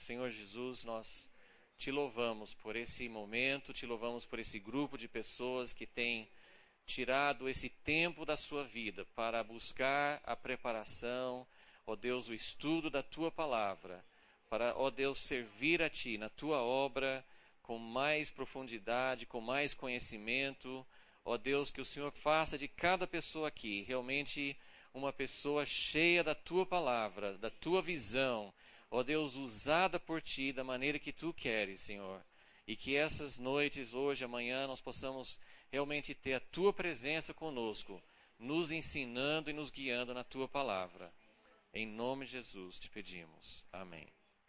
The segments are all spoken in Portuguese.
Senhor Jesus, nós te louvamos por esse momento, te louvamos por esse grupo de pessoas que tem tirado esse tempo da sua vida para buscar a preparação, ó Deus, o estudo da tua palavra, para, ó Deus, servir a ti na tua obra com mais profundidade, com mais conhecimento. Ó Deus, que o Senhor faça de cada pessoa aqui realmente uma pessoa cheia da tua palavra, da tua visão, ó Deus, usada por ti da maneira que tu queres, Senhor. E que essas noites, hoje, amanhã, nós possamos realmente ter a tua presença conosco, nos ensinando e nos guiando na tua palavra. Em nome de Jesus te pedimos. Amém.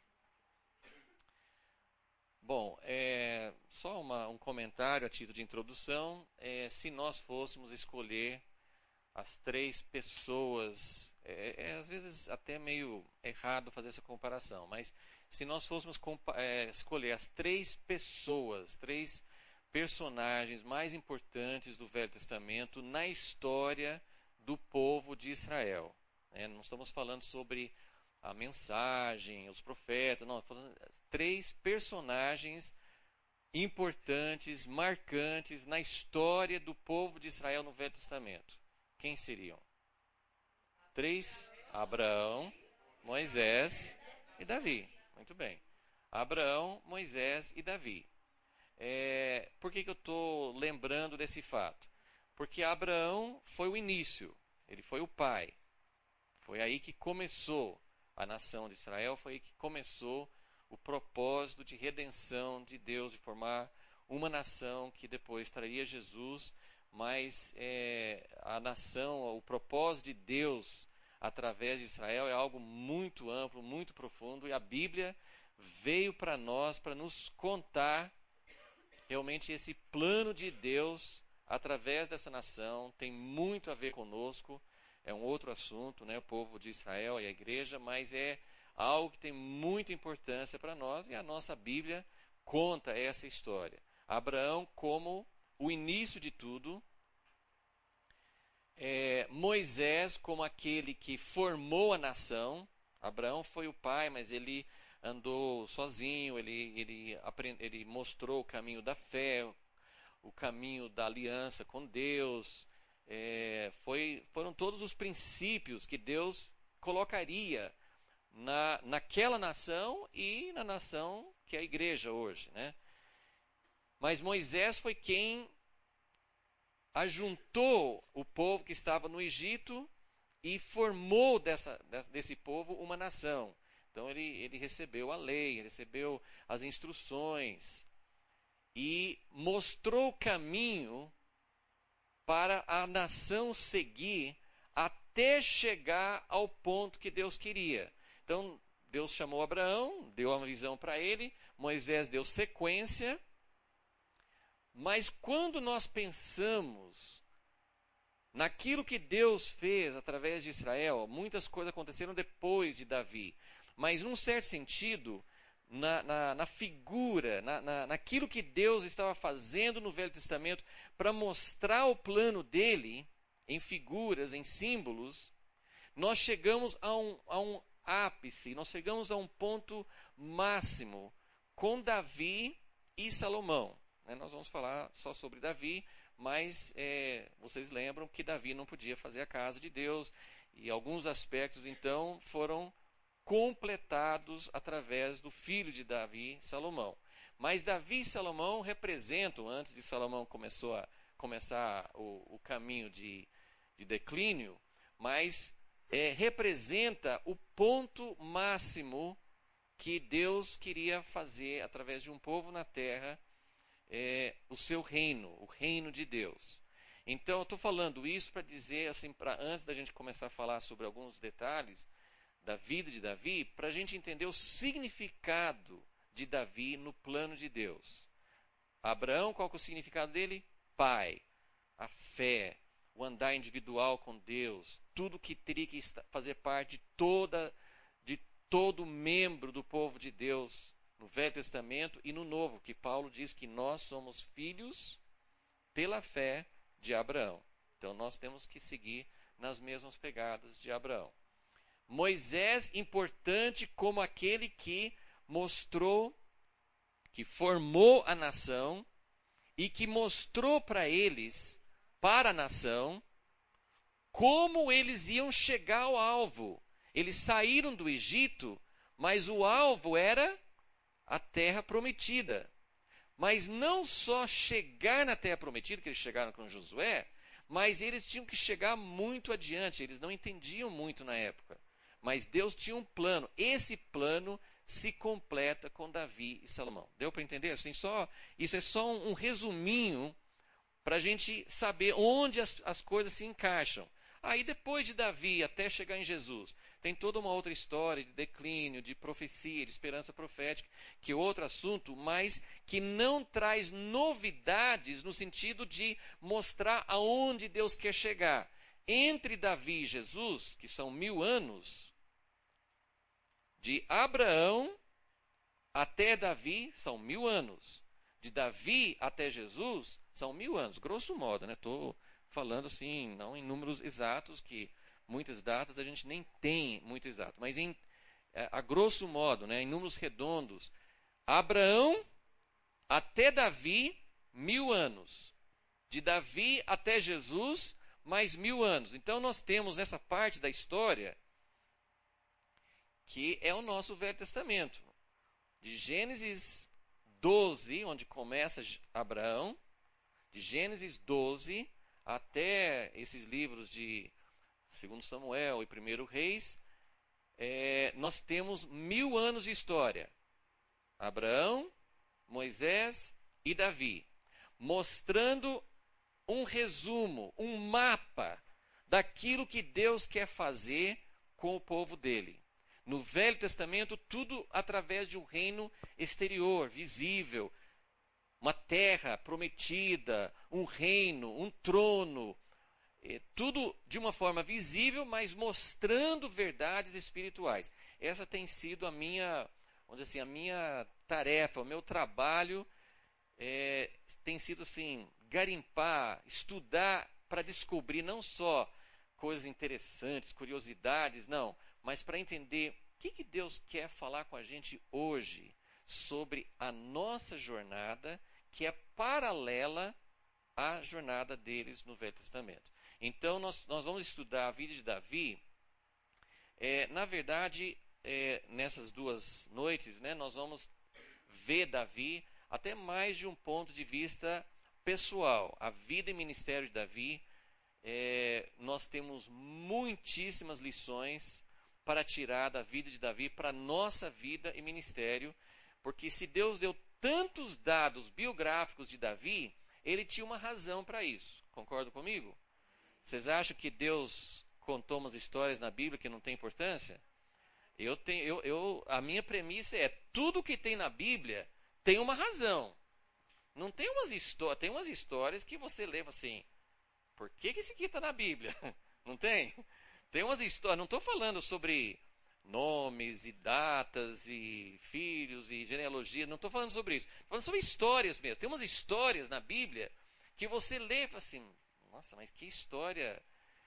Bom, só um comentário a título de introdução. Se nós fôssemos escolher as três pessoas, às vezes até meio errado fazer essa comparação, mas se nós fôssemos escolher as três pessoas, três personagens mais importantes do Velho Testamento na história do povo de Israel, não estamos falando sobre a mensagem, os profetas, não, três personagens importantes, marcantes na história do povo de Israel no Velho Testamento. Quem seriam? Três: Abraão, Moisés e Davi. Muito bem. Abraão, Moisés e Davi. Por que eu estou lembrando desse fato? Porque Abraão foi o início, ele foi o pai. Foi aí que começou a nação de Israel, foi aí que começou o propósito de redenção de Deus, de formar uma nação que depois traria Jesus. Mas a nação, o propósito de Deus através de Israel é algo muito amplo, muito profundo, e a Bíblia veio para nós para nos contar realmente esse plano de Deus através dessa nação. Tem muito a ver conosco, é um outro assunto, o povo de Israel e a igreja, mas é algo que tem muita importância para nós, e a nossa Bíblia conta essa história. Abraão como o início de tudo, Moisés como aquele que formou a nação. Abraão foi o pai, mas ele andou sozinho, ele mostrou o caminho da fé, o caminho da aliança com Deus. Foram todos os princípios que Deus colocaria naquela nação e na nação que é a igreja hoje, Mas Moisés foi quem ajuntou o povo que estava no Egito e formou desse povo uma nação. Então ele recebeu a lei, recebeu as instruções e mostrou o caminho para a nação seguir até chegar ao ponto que Deus queria. Então Deus chamou Abraão, deu uma visão para ele, Moisés deu sequência. Mas quando nós pensamos naquilo que Deus fez através de Israel, muitas coisas aconteceram depois de Davi. Mas, num certo sentido, na figura, naquilo que Deus estava fazendo no Velho Testamento para mostrar o plano dele, em figuras, em símbolos, nós chegamos a um ápice, nós chegamos a um ponto máximo com Davi e Salomão. Nós vamos falar só sobre Davi, mas vocês lembram que Davi não podia fazer a casa de Deus, e alguns aspectos então foram completados através do filho de Davi, Salomão. Mas Davi e Salomão representam, antes de Salomão começar o caminho de declínio, mas representa o ponto máximo que Deus queria fazer através de um povo na terra, o seu reino, o reino de Deus. Então eu estou falando isso para dizer, assim, antes da gente começar a falar sobre alguns detalhes da vida de Davi, para a gente entender o significado de Davi no plano de Deus. Abraão, qual que é o significado dele? Pai, a fé, o andar individual com Deus, tudo que teria que fazer parte de todo membro do povo de Deus no Velho Testamento e no Novo, que Paulo diz que nós somos filhos pela fé de Abraão. Então nós temos que seguir nas mesmas pegadas de Abraão. Moisés, importante como aquele que mostrou, que formou a nação e que mostrou para eles, para a nação, como eles iam chegar ao alvo. Eles saíram do Egito, mas o alvo era a terra prometida. Mas não só chegar na terra prometida, que eles chegaram com Josué, mas eles tinham que chegar muito adiante. Eles não entendiam muito na época. Mas Deus tinha um plano. Esse plano se completa com Davi e Salomão. Deu para entender? Assim, isso é só um resuminho para a gente saber onde as coisas se encaixam. Aí depois de Davi até chegar em Jesus, tem toda uma outra história de declínio, de profecia, de esperança profética, que é outro assunto, mas que não traz novidades no sentido de mostrar aonde Deus quer chegar. Entre Davi e Jesus, que são 1000 anos, de Abraão até Davi são 1000 anos. De Davi até Jesus são 1000 anos, grosso modo, né? Estou falando assim, não em números exatos, que muitas datas a gente nem tem muito exato, mas a grosso modo, né, em números redondos, Abraão até Davi, 1000 anos. De Davi até Jesus, mais 1000 anos. Então nós temos nessa parte da história, que é o nosso Velho Testamento. De Gênesis 12, onde começa Abraão, de Gênesis 12 até esses livros de 2 Samuel e 1 Reis, nós temos 1000 anos de história. Abraão, Moisés e Davi, mostrando um resumo, um mapa daquilo que Deus quer fazer com o povo dele. No Velho Testamento, tudo através de um reino exterior, visível, uma terra prometida, um reino, um trono, tudo de uma forma visível, mas mostrando verdades espirituais. Essa tem sido a minha, vamos dizer assim, a minha tarefa, o meu trabalho tem sido assim, garimpar, estudar para descobrir não só coisas interessantes, curiosidades, não, mas para entender o que Deus quer falar com a gente hoje sobre a nossa jornada, que é paralela à jornada deles no Velho Testamento. Então, nós vamos estudar a vida de Davi. Na verdade, nessas 2 noites, né, nós vamos ver Davi até mais de um ponto de vista pessoal. A vida e ministério de Davi, nós temos muitíssimas lições para tirar da vida de Davi para a nossa vida e ministério, porque se Deus deu tantos dados biográficos de Davi, ele tinha uma razão para isso. Concordam comigo? Vocês acham que Deus contou umas histórias na Bíblia que não tem importância? A minha premissa é, tudo que tem na Bíblia tem uma razão. Não tem tem umas histórias que você leva assim, por que isso aqui está na Bíblia? Não tem? Tem umas histórias, não estou falando sobre nomes e datas e filhos e genealogia, não estou falando sobre isso. Estou falando sobre histórias mesmo. Tem umas histórias na Bíblia que você lê e fala assim, nossa, mas que história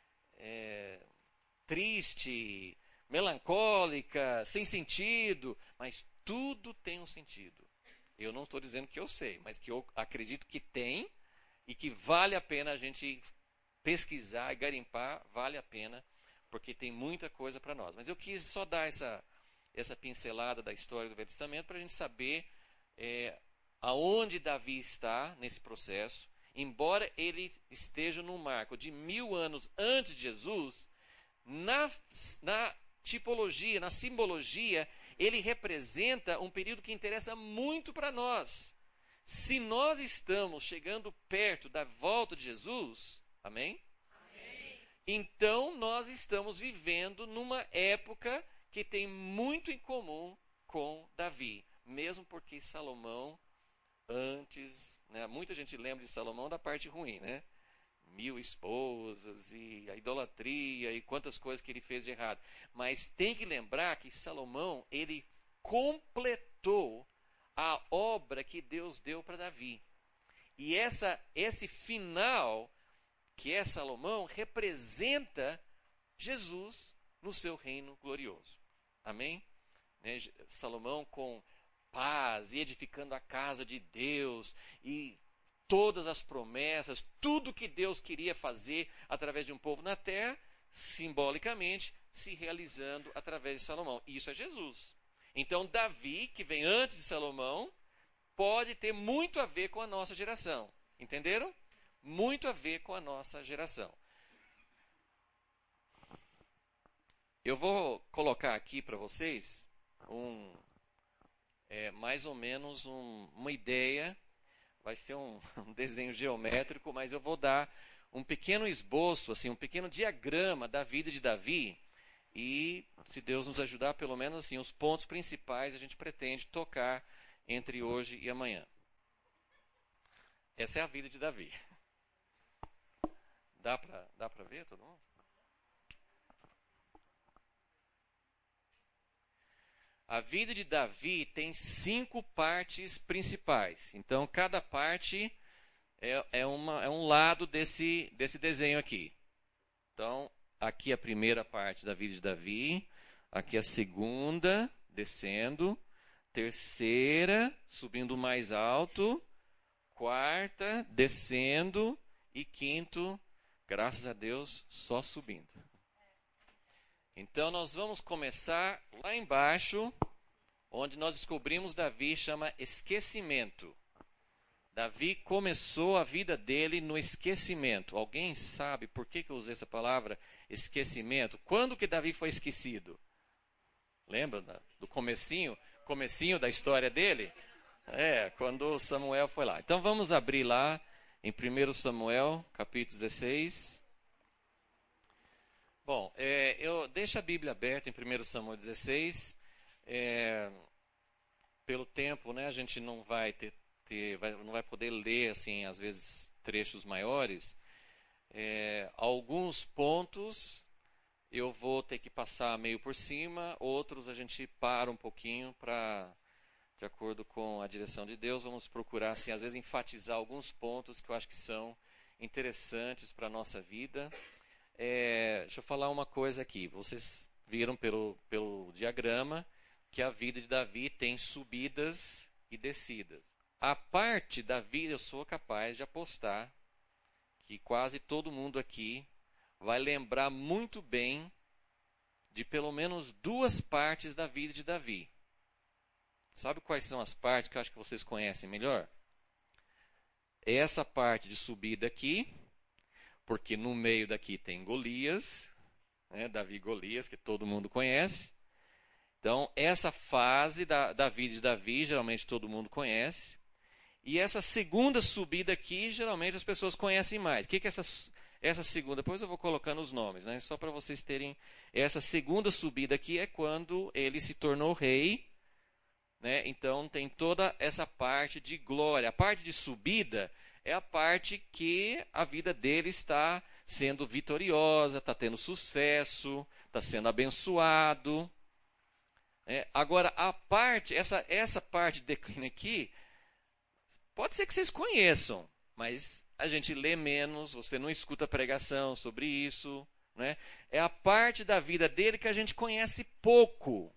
triste, melancólica, sem sentido, mas tudo tem um sentido. Eu não estou dizendo que eu sei, mas que eu acredito que tem e que vale a pena a gente pesquisar e garimpar, vale a pena, porque tem muita coisa para nós. Mas eu quis só dar essa pincelada da história do Velho Testamento para a gente saber aonde Davi está nesse processo. Embora ele esteja num marco de 1000 anos antes de Jesus, na tipologia, na simbologia, ele representa um período que interessa muito para nós. Se nós estamos chegando perto da volta de Jesus, amém? Amém. Então nós estamos vivendo numa época que tem muito em comum com Davi, mesmo porque Salomão antes, né, muita gente lembra de Salomão da parte ruim, né? 1000 esposas e a idolatria e quantas coisas que ele fez de errado. Mas tem que lembrar que Salomão, ele completou a obra que Deus deu para Davi. E esse final, que é Salomão, representa Jesus no seu reino glorioso. Amém? né? Salomão com paz e edificando a casa de Deus e todas as promessas, tudo que Deus queria fazer através de um povo na terra, simbolicamente se realizando através de Salomão. Isso é Jesus. Então Davi, que vem antes de Salomão, pode ter muito a ver com a nossa geração. Entenderam? Muito a ver com a nossa geração. Eu vou colocar aqui para vocês mais ou menos uma ideia. Vai ser um desenho geométrico, mas eu vou dar um pequeno esboço, assim, um pequeno diagrama da vida de Davi. E, se Deus nos ajudar, pelo menos assim, os pontos principais a gente pretende tocar entre hoje e amanhã. Essa é a vida de Davi. Dá para ver todo mundo? A vida de Davi tem 5 partes principais. Então, cada parte é um lado desse desenho aqui. Então, aqui a primeira parte da vida de Davi. Aqui a segunda, descendo. Terceira, subindo mais alto. Quarta, descendo. E quinto, graças a Deus, só subindo. Então, nós vamos começar lá embaixo, onde nós descobrimos Davi, chama esquecimento. Davi começou a vida dele no esquecimento. Alguém sabe por que eu usei essa palavra, esquecimento? Quando que Davi foi esquecido? Lembra do comecinho da história dele? Quando Samuel foi lá. Então, vamos abrir lá em 1 Samuel, capítulo 16. Bom, eu deixo a Bíblia aberta em 1 Samuel 16. Pelo tempo, né, a gente não vai não vai poder ler, assim, às vezes, trechos maiores. Alguns pontos eu vou ter que passar meio por cima, outros a gente para um pouquinho para, de acordo com a direção de Deus, vamos procurar, assim, às vezes, enfatizar alguns pontos que eu acho que são interessantes para a nossa vida. Deixa eu falar uma coisa aqui. Vocês viram pelo diagrama que a vida de Davi tem subidas e descidas. A parte da vida, eu sou capaz de apostar que quase todo mundo aqui vai lembrar muito bem de pelo menos 2 partes da vida de Davi. Sabe quais são as partes que eu acho que vocês conhecem melhor? Essa parte de subida aqui, porque no meio daqui tem Golias, né, Davi e Golias, que todo mundo conhece. Então, essa fase da vida de Davi, geralmente todo mundo conhece. E essa segunda subida aqui, geralmente as pessoas conhecem mais. O que é essa segunda? Depois eu vou colocando os nomes, né, só para vocês terem. Essa segunda subida aqui é quando ele se tornou rei. Né? Então, tem toda essa parte de glória. A parte de subida é a parte que a vida dele está sendo vitoriosa, está tendo sucesso, está sendo abençoado. Agora, essa parte de declínio aqui, pode ser que vocês conheçam, mas a gente lê menos, você não escuta pregação sobre isso. Né? É a parte da vida dele que a gente conhece pouco.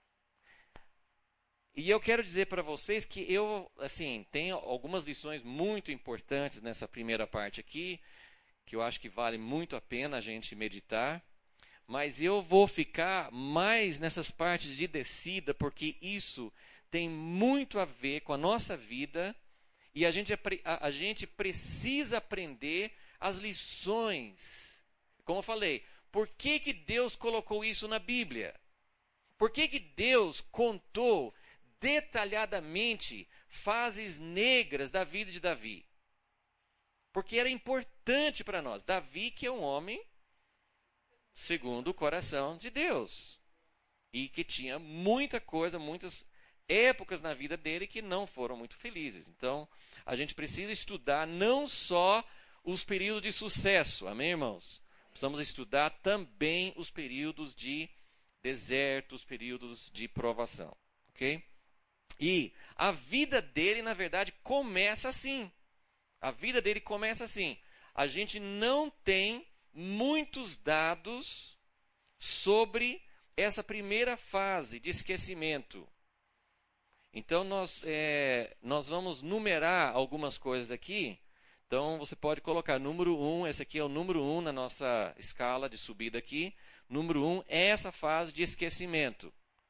E eu quero dizer para vocês que eu, assim, tenho algumas lições muito importantes nessa primeira parte aqui, que eu acho que vale muito a pena a gente meditar, mas eu vou ficar mais nessas partes de descida, porque isso tem muito a ver com a nossa vida, e a gente precisa aprender as lições. Como eu falei, por que Deus colocou isso na Bíblia? Por que Deus contou detalhadamente fases negras da vida de Davi? Porque era importante para nós. Davi, que é um homem segundo o coração de Deus, e que tinha muita coisa, muitas épocas na vida dele que não foram muito felizes. Então, a gente precisa estudar não só os períodos de sucesso, amém, irmãos? Precisamos estudar também os períodos de deserto, os períodos de provação, ok? E a vida dele, na verdade, começa assim. A vida dele começa assim. A gente não tem muitos dados sobre essa primeira fase de esquecimento. Então, nós vamos numerar algumas coisas aqui. Então, você pode colocar número 1, esse aqui é o número 1 na nossa escala de subida aqui. Número 1 é essa fase de esquecimento.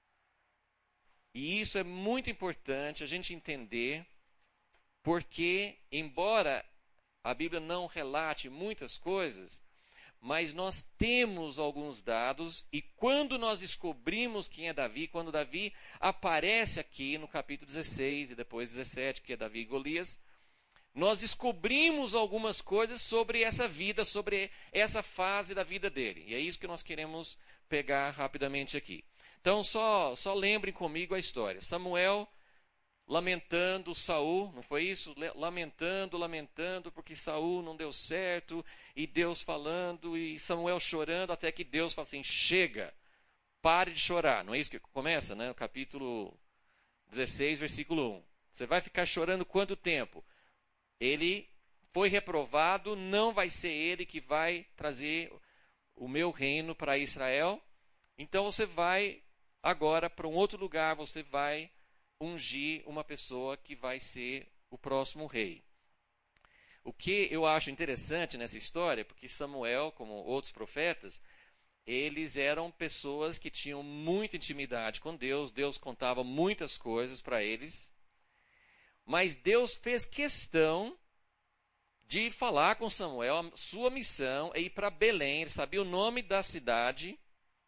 E isso é muito importante a gente entender, porque, embora a Bíblia não relate muitas coisas, mas nós temos alguns dados, e quando nós descobrimos quem é Davi, quando Davi aparece aqui no capítulo 16 e depois 17, que é Davi e Golias, nós descobrimos algumas coisas sobre essa vida, sobre essa fase da vida dele. E é isso que nós queremos pegar rapidamente aqui. Então, só lembrem comigo a história. Samuel lamentando Saul, não foi isso? Lamentando, porque Saul não deu certo, e Deus falando, e Samuel chorando, até que Deus fala assim, chega, pare de chorar. Não é isso que começa, né? No capítulo 16, versículo 1. Você vai ficar chorando quanto tempo? Ele foi reprovado, não vai ser ele que vai trazer o meu reino para Israel. Então você vai agora para um outro lugar, você vai ungir uma pessoa que vai ser o próximo rei. O que eu acho interessante nessa história, porque Samuel, como outros profetas, eles eram pessoas que tinham muita intimidade com Deus, Deus contava muitas coisas para eles, mas Deus fez questão de falar com Samuel, a sua missão é ir para Belém, ele sabia o nome da cidade,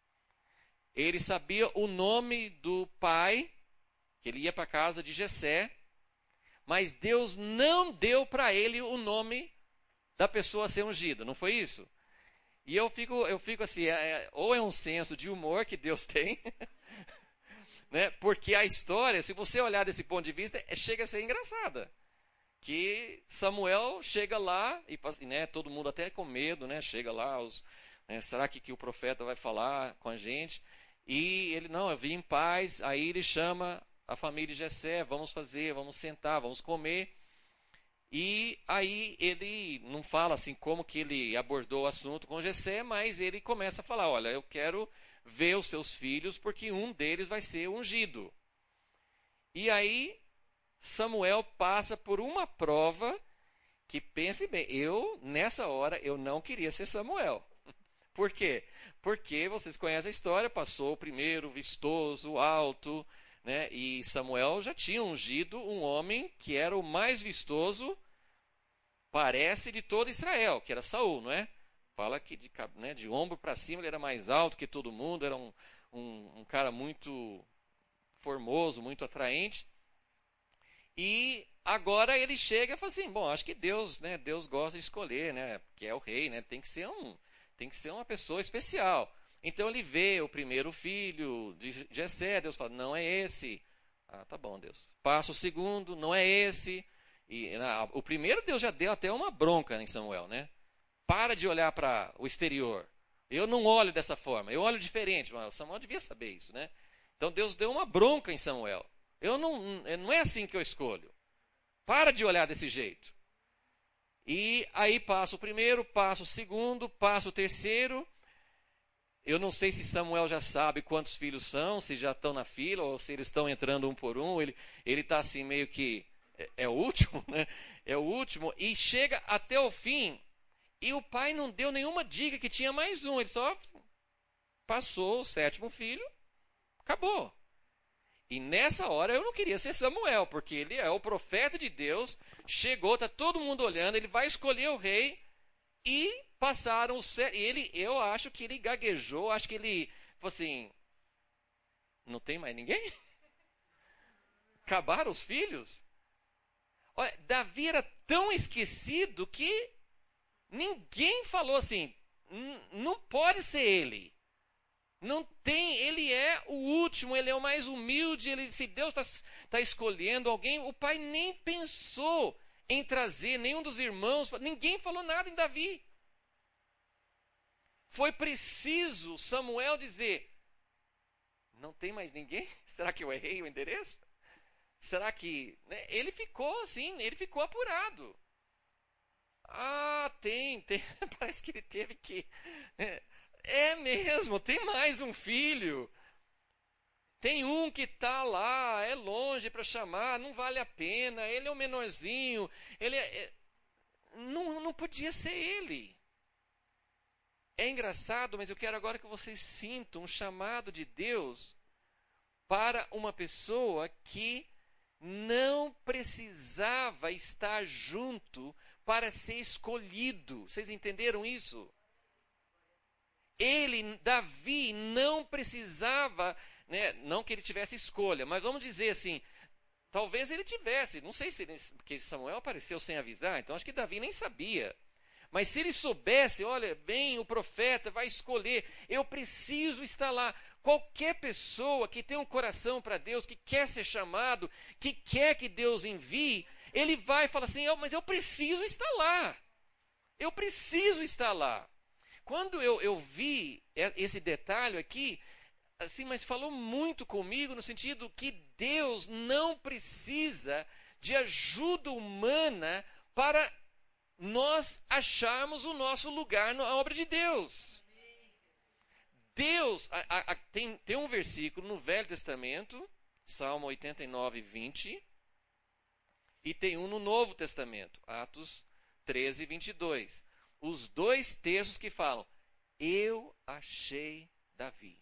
ele sabia o nome do pai, que ele ia para a casa de Jessé, mas Deus não deu para ele o nome da pessoa a ser ungida, não foi isso? E eu fico assim, ou é um senso de humor que Deus tem, né? Porque a história, se você olhar desse ponto de vista, chega a ser engraçada. Que Samuel chega lá, e né, todo mundo até com medo, né? Chega lá, será que o profeta vai falar com a gente? E ele, não, eu vim em paz, aí ele chama a família de Jessé, vamos sentar, vamos comer. E aí ele não fala assim como que ele abordou o assunto com Jessé, mas ele começa a falar, olha, eu quero ver os seus filhos, porque um deles vai ser ungido. E aí Samuel passa por uma prova que, pense bem, nessa hora, eu não queria ser Samuel. Por quê? Porque vocês conhecem a história, passou o primeiro vistoso, alto, né? E Samuel já tinha ungido um homem que era o mais vistoso, parece, de todo Israel, que era Saul, não é? Fala que de ombro para cima ele era mais alto que todo mundo, era um cara muito formoso, muito atraente. E agora ele chega e fala assim, bom, acho que Deus, né, Deus gosta de escolher, né, que é o rei, né, tem que ser uma pessoa especial. Então ele vê o primeiro filho de Jessé, Deus fala, não é esse. Ah, tá bom, Deus. Passa o segundo, não é esse. E o primeiro Deus já deu até uma bronca em Samuel, né? Para de olhar para o exterior. Eu não olho dessa forma, eu olho diferente. Mas Samuel devia saber isso, né? Então Deus deu uma bronca em Samuel. Não é assim que eu escolho. Para de olhar desse jeito. E aí passa o primeiro, passa o segundo, passa o terceiro. Eu não sei se Samuel já sabe quantos filhos são, se já estão na fila, ou se eles estão entrando um por um. Ele está assim meio que é o último, né? É o último. E chega até o fim. E o pai não deu nenhuma dica que tinha mais um. Ele só passou o sétimo filho. Acabou. E nessa hora eu não queria ser Samuel, porque ele é o profeta de Deus, chegou, está todo mundo olhando, ele vai escolher o rei, e passaram os eu acho que ele gaguejou, acho que ele falou assim, não tem mais ninguém? Acabaram os filhos? Olha, Davi era tão esquecido que ninguém falou assim, não pode ser ele. Não tem, ele é o último, ele é o mais humilde, se Deus está escolhendo alguém, o pai nem pensou em trazer nenhum dos irmãos, ninguém falou nada em Davi. Foi preciso Samuel dizer, não tem mais ninguém? Será que eu errei o endereço? Será que... Né? Ele ficou assim, ele ficou apurado. Ah, tem, parece que ele teve que... É mesmo, tem mais um filho. Tem um que está lá, é longe para chamar, não vale a pena, ele é o menorzinho, não podia ser ele. É engraçado, mas eu quero agora que vocês sintam um chamado de Deus para uma pessoa que não precisava estar junto para ser escolhido. Vocês entenderam isso? Davi, não precisava, né, não que ele tivesse escolha, mas vamos dizer assim, talvez ele tivesse, não sei se porque Samuel apareceu sem avisar, então acho que Davi nem sabia. Mas se ele soubesse, olha, vem o profeta, vai escolher, eu preciso estar lá. Qualquer pessoa que tem um coração para Deus, que quer ser chamado, que quer que Deus envie, ele vai e fala assim, mas eu preciso estar lá. Eu preciso estar lá. Quando eu vi esse detalhe aqui, assim, mas falou muito comigo no sentido que Deus não precisa de ajuda humana para nós acharmos o nosso lugar na obra de Deus. Deus, tem um versículo no Velho Testamento, Salmo 89, 20, e tem um no Novo Testamento, Atos 13, 22. Os dois textos que falam, eu achei Davi.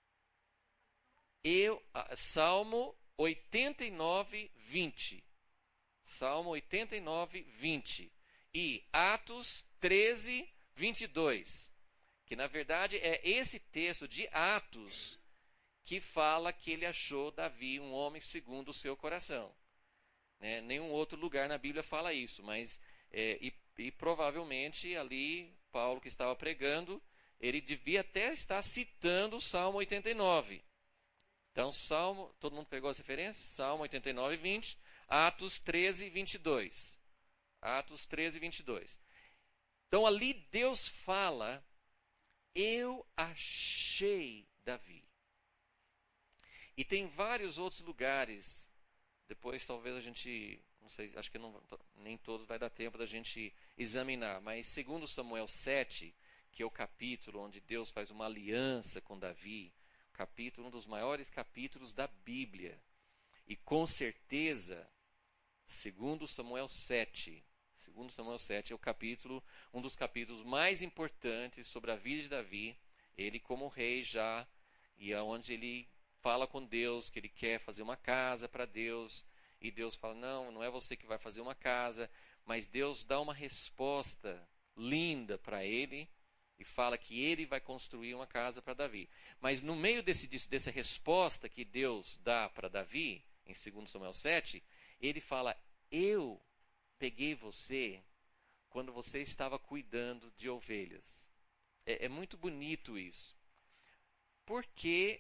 Salmo 89, 20. Salmo 89, 20. E Atos 13, 22. Que na verdade é esse texto de Atos que fala que ele achou Davi um homem segundo o seu coração. Né? Nenhum outro lugar na Bíblia fala isso, mas e provavelmente ali Paulo que estava pregando, ele devia até estar citando o Salmo 89. Então, todo mundo pegou as referências? Salmo 89, 20, Atos 13, 22. Atos 13, 22. Então, ali Deus fala, eu achei Davi. E tem vários outros lugares, depois talvez a gente, não sei, acho que nem todos vai dar tempo da gente examinar, mas segundo Samuel 7, que é o capítulo onde Deus faz uma aliança com Davi, um dos maiores capítulos da Bíblia. E com certeza, segundo Samuel 7 é um dos capítulos mais importantes sobre a vida de Davi, ele como rei já, e é onde ele fala com Deus que ele quer fazer uma casa para Deus, e Deus fala, não é você que vai fazer uma casa, mas Deus dá uma resposta linda para ele, e fala que ele vai construir uma casa para Davi. Mas no meio dessa resposta que Deus dá para Davi, em 2 Samuel 7, ele fala, eu peguei você quando você estava cuidando de ovelhas. É muito bonito isso. Por que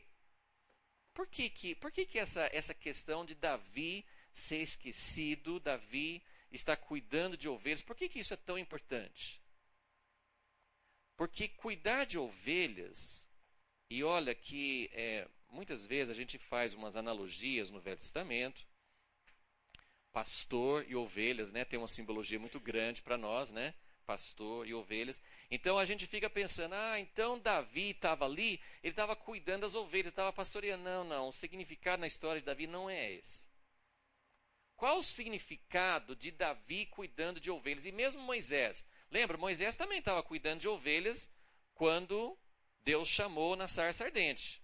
essa questão de Davi ser esquecido, Davi estar cuidando de ovelhas, por que isso é tão importante? Porque cuidar de ovelhas, e olha que muitas vezes a gente faz umas analogias no Velho Testamento, pastor e ovelhas, né, tem uma simbologia muito grande para nós, né, pastor e ovelhas. Então a gente fica pensando, então Davi estava ali, ele estava cuidando das ovelhas, estava pastoreando. Não, o significado na história de Davi não é esse. Qual o significado de Davi cuidando de ovelhas? E mesmo Moisés, lembra, Moisés também estava cuidando de ovelhas quando Deus chamou na sarça ardente.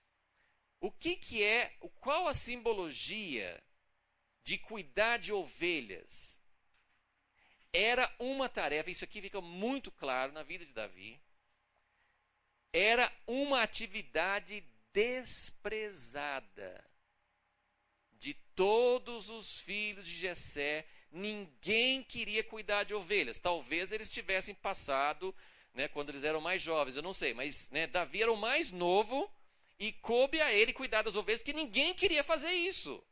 Qual a simbologia de cuidar de ovelhas? Era uma tarefa, isso aqui fica muito claro na vida de Davi, era uma atividade desprezada de todos os filhos de Jessé. Ninguém queria cuidar de ovelhas. Talvez eles tivessem passado, né, quando eles eram mais jovens, eu não sei. Mas Davi era o mais novo e coube a ele cuidar das ovelhas, porque ninguém queria fazer isso.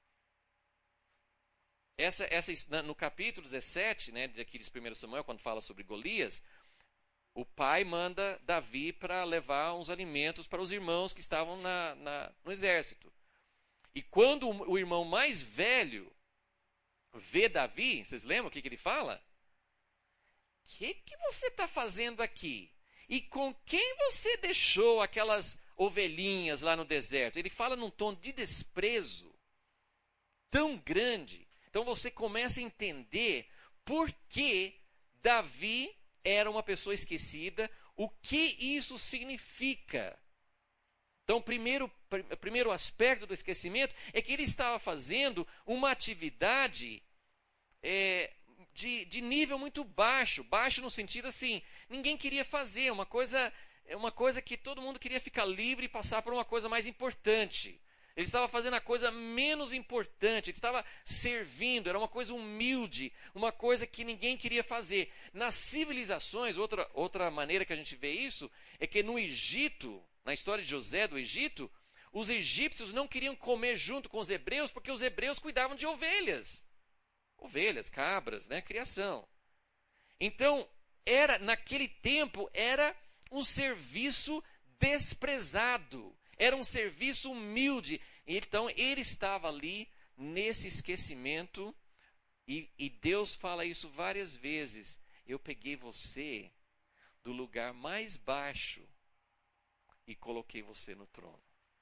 No capítulo 17, né, daqueles 1 Samuel, quando fala sobre Golias, o pai manda Davi para levar uns alimentos para os irmãos que estavam no exército. E quando o irmão mais velho vê Davi, vocês lembram o que ele fala? O que você está fazendo aqui? E com quem você deixou aquelas ovelhinhas lá no deserto? Ele fala num tom de desprezo tão grande. Então você começa a entender por que Davi era uma pessoa esquecida, o que isso significa. Então, o primeiro aspecto do esquecimento é que ele estava fazendo uma atividade de nível muito baixo. Baixo no sentido assim, ninguém queria fazer, uma coisa que todo mundo queria ficar livre e passar por uma coisa mais importante. Ele estava fazendo a coisa menos importante, ele estava servindo, era uma coisa humilde, uma coisa que ninguém queria fazer. Nas civilizações, outra maneira que a gente vê isso, é que no Egito, na história de José do Egito, os egípcios não queriam comer junto com os hebreus, porque os hebreus cuidavam de ovelhas. Ovelhas, cabras, né, criação. Então, naquele tempo, era um serviço desprezado. Era um serviço humilde. Então, ele estava ali nesse esquecimento. E Deus fala isso várias vezes. Eu peguei você do lugar mais baixo e coloquei você no trono.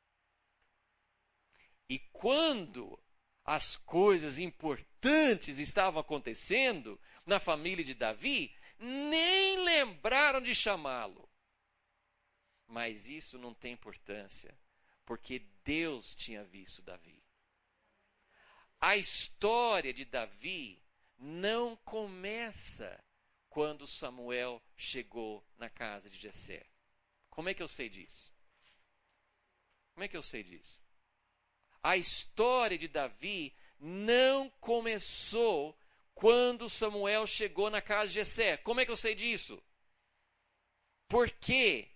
E quando as coisas importantes estavam acontecendo na família de Davi, nem lembraram de chamá-lo. Mas isso não tem importância, porque Deus tinha visto Davi. A história de Davi não começa quando Samuel chegou na casa de Jessé. Como é que eu sei disso? Como é que eu sei disso? A história de Davi não começou quando Samuel chegou na casa de Jessé. Como é que eu sei disso? Porque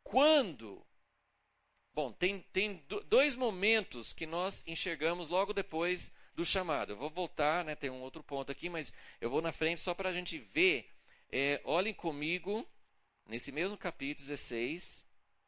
tem dois momentos que nós enxergamos logo depois do chamado. Eu vou voltar, né, tem um outro ponto aqui, mas eu vou na frente só para a gente ver. Olhem comigo, nesse mesmo capítulo 16,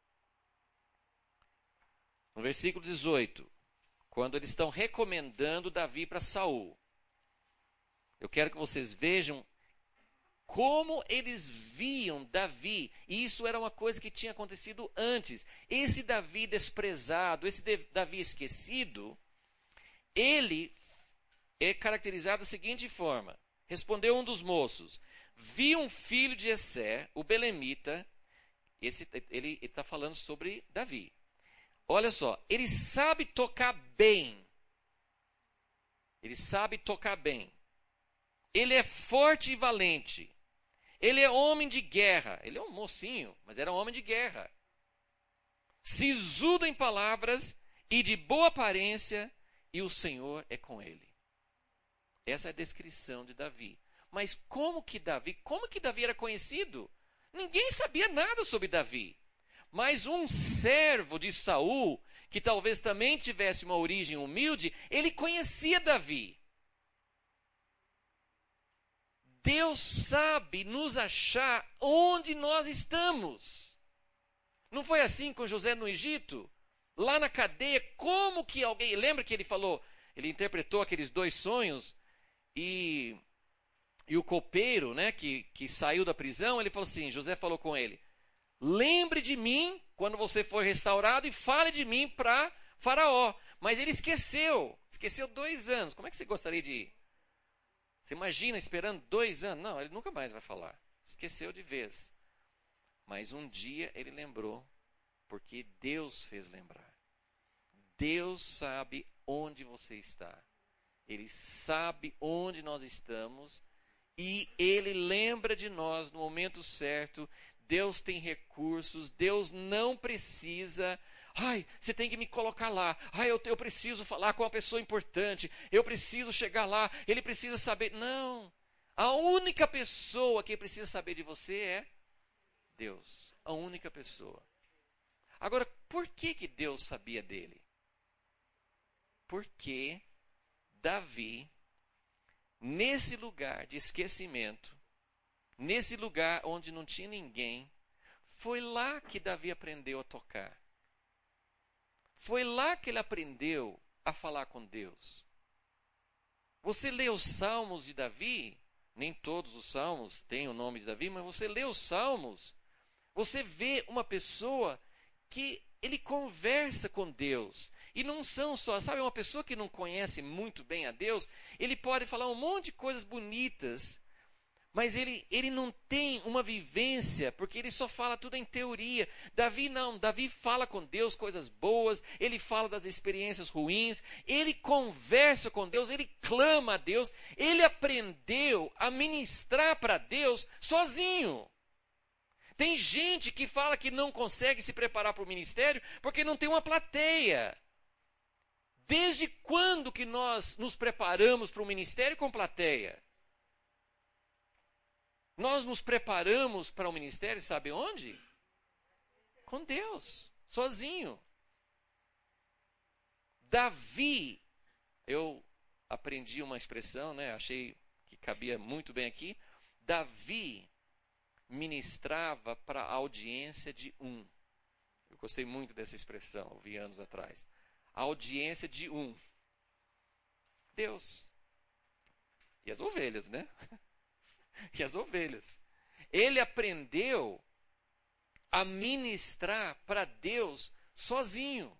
no versículo 18, quando eles estão recomendando Davi para Saul. Eu quero que vocês vejam como eles viam Davi, e isso era uma coisa que tinha acontecido antes. Esse Davi desprezado, esse Davi esquecido, ele é caracterizado da seguinte forma. Respondeu um dos moços: vi um filho de Jessé, o belemita. Ele está falando sobre Davi. Olha só, ele sabe tocar bem. Ele sabe tocar bem. Ele é forte e valente. Ele é homem de guerra. Ele é um mocinho, mas era um homem de guerra. Sisudo em palavras e de boa aparência, e o Senhor é com ele. Essa é a descrição de Davi. Mas como que Davi era conhecido? Ninguém sabia nada sobre Davi. Mas um servo de Saul, que talvez também tivesse uma origem humilde, ele conhecia Davi. Deus sabe nos achar onde nós estamos. Não foi assim com José no Egito? Lá na cadeia, como que alguém... Lembra que ele falou, ele interpretou aqueles dois sonhos, e o copeiro, né, que saiu da prisão, ele falou assim, José falou com ele: lembre de mim quando você for restaurado e fale de mim para Faraó. Mas ele esqueceu 2 anos. Como é que você gostaria de ir? Você imagina esperando 2 anos? Não, ele nunca mais vai falar. Esqueceu de vez. Mas um dia ele lembrou, porque Deus fez lembrar. Deus sabe onde você está. Ele sabe onde nós estamos e Ele lembra de nós no momento certo. Deus tem recursos, Deus não precisa... você tem que me colocar lá. Eu preciso falar com uma pessoa importante. Eu preciso chegar lá. Ele precisa saber. Não. A única pessoa que precisa saber de você é Deus. A única pessoa. Agora, por que Deus sabia dele? Porque Davi, nesse lugar de esquecimento, nesse lugar onde não tinha ninguém, foi lá que Davi aprendeu a tocar. Foi lá que ele aprendeu a falar com Deus. Você lê os salmos de Davi, nem todos os salmos têm o nome de Davi, mas você lê os salmos, Você vê uma pessoa que ele conversa com Deus. E não são só, sabe, uma pessoa que não conhece muito bem a Deus, ele pode falar um monte de coisas bonitas, mas ele não tem uma vivência, porque ele só fala tudo em teoria. Davi não, Davi fala com Deus coisas boas, ele fala das experiências ruins, ele conversa com Deus, ele clama a Deus, ele aprendeu a ministrar para Deus sozinho. Tem gente que fala que não consegue se preparar para o ministério porque não tem uma plateia. Desde quando que nós nos preparamos para o ministério com plateia? Nós nos preparamos para o ministério, sabe onde? Com Deus, sozinho. Davi, eu aprendi uma expressão, né? Achei que cabia muito bem aqui. Davi ministrava para a audiência de um. Eu gostei muito dessa expressão, ouvi anos atrás. A audiência de um. Deus. E as ovelhas, né? E as ovelhas. Ele aprendeu a ministrar para Deus sozinho.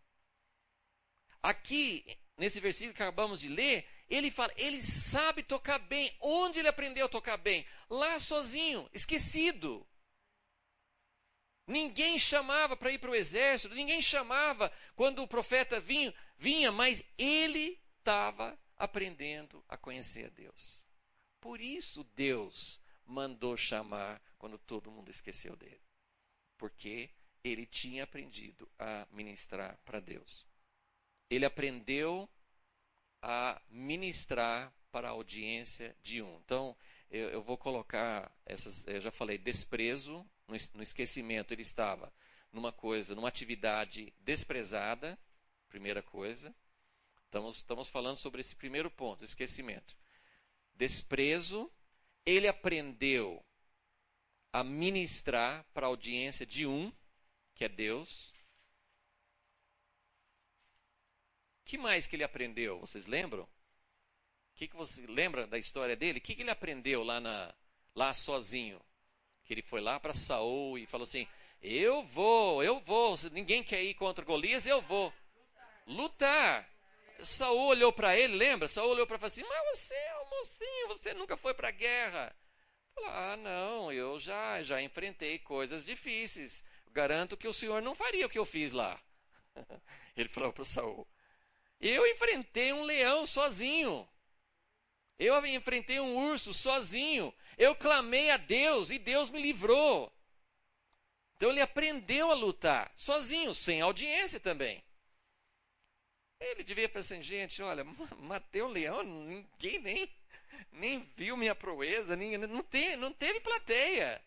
Aqui, nesse versículo que acabamos de ler, ele fala, ele sabe tocar bem. Onde ele aprendeu a tocar bem? Lá sozinho, esquecido. Ninguém chamava para ir para o exército, ninguém chamava quando o profeta vinha, mas ele estava aprendendo a conhecer a Deus. Por isso Deus mandou chamar quando todo mundo esqueceu dele. Porque ele tinha aprendido a ministrar para Deus. Ele aprendeu a ministrar para a audiência de um. Então, eu vou colocar essas, eu já falei, desprezo, no esquecimento. Ele estava numa atividade desprezada, primeira coisa. Estamos falando sobre esse primeiro ponto, esquecimento. Desprezo, ele aprendeu a ministrar para a audiência de um, que é Deus. O que mais que ele aprendeu? Vocês lembram? Que você lembra da história dele? O que ele aprendeu lá sozinho? Que ele foi lá para Saul e falou assim, eu vou, se ninguém quer ir contra Golias, eu vou. Lutar. Saul olhou para ele, lembra? Saul olhou para ele e falou assim, mas você é um mocinho, você nunca foi para a guerra. Falou, não, eu já enfrentei coisas difíceis. Garanto que o senhor não faria o que eu fiz lá. Ele falou para Saul, eu enfrentei um leão sozinho. Eu enfrentei um urso sozinho. Eu clamei a Deus e Deus me livrou. Então ele aprendeu a lutar sozinho, sem audiência também. Ele devia pensar assim, gente, olha, matei um leão, ninguém nem viu minha proeza, não teve plateia.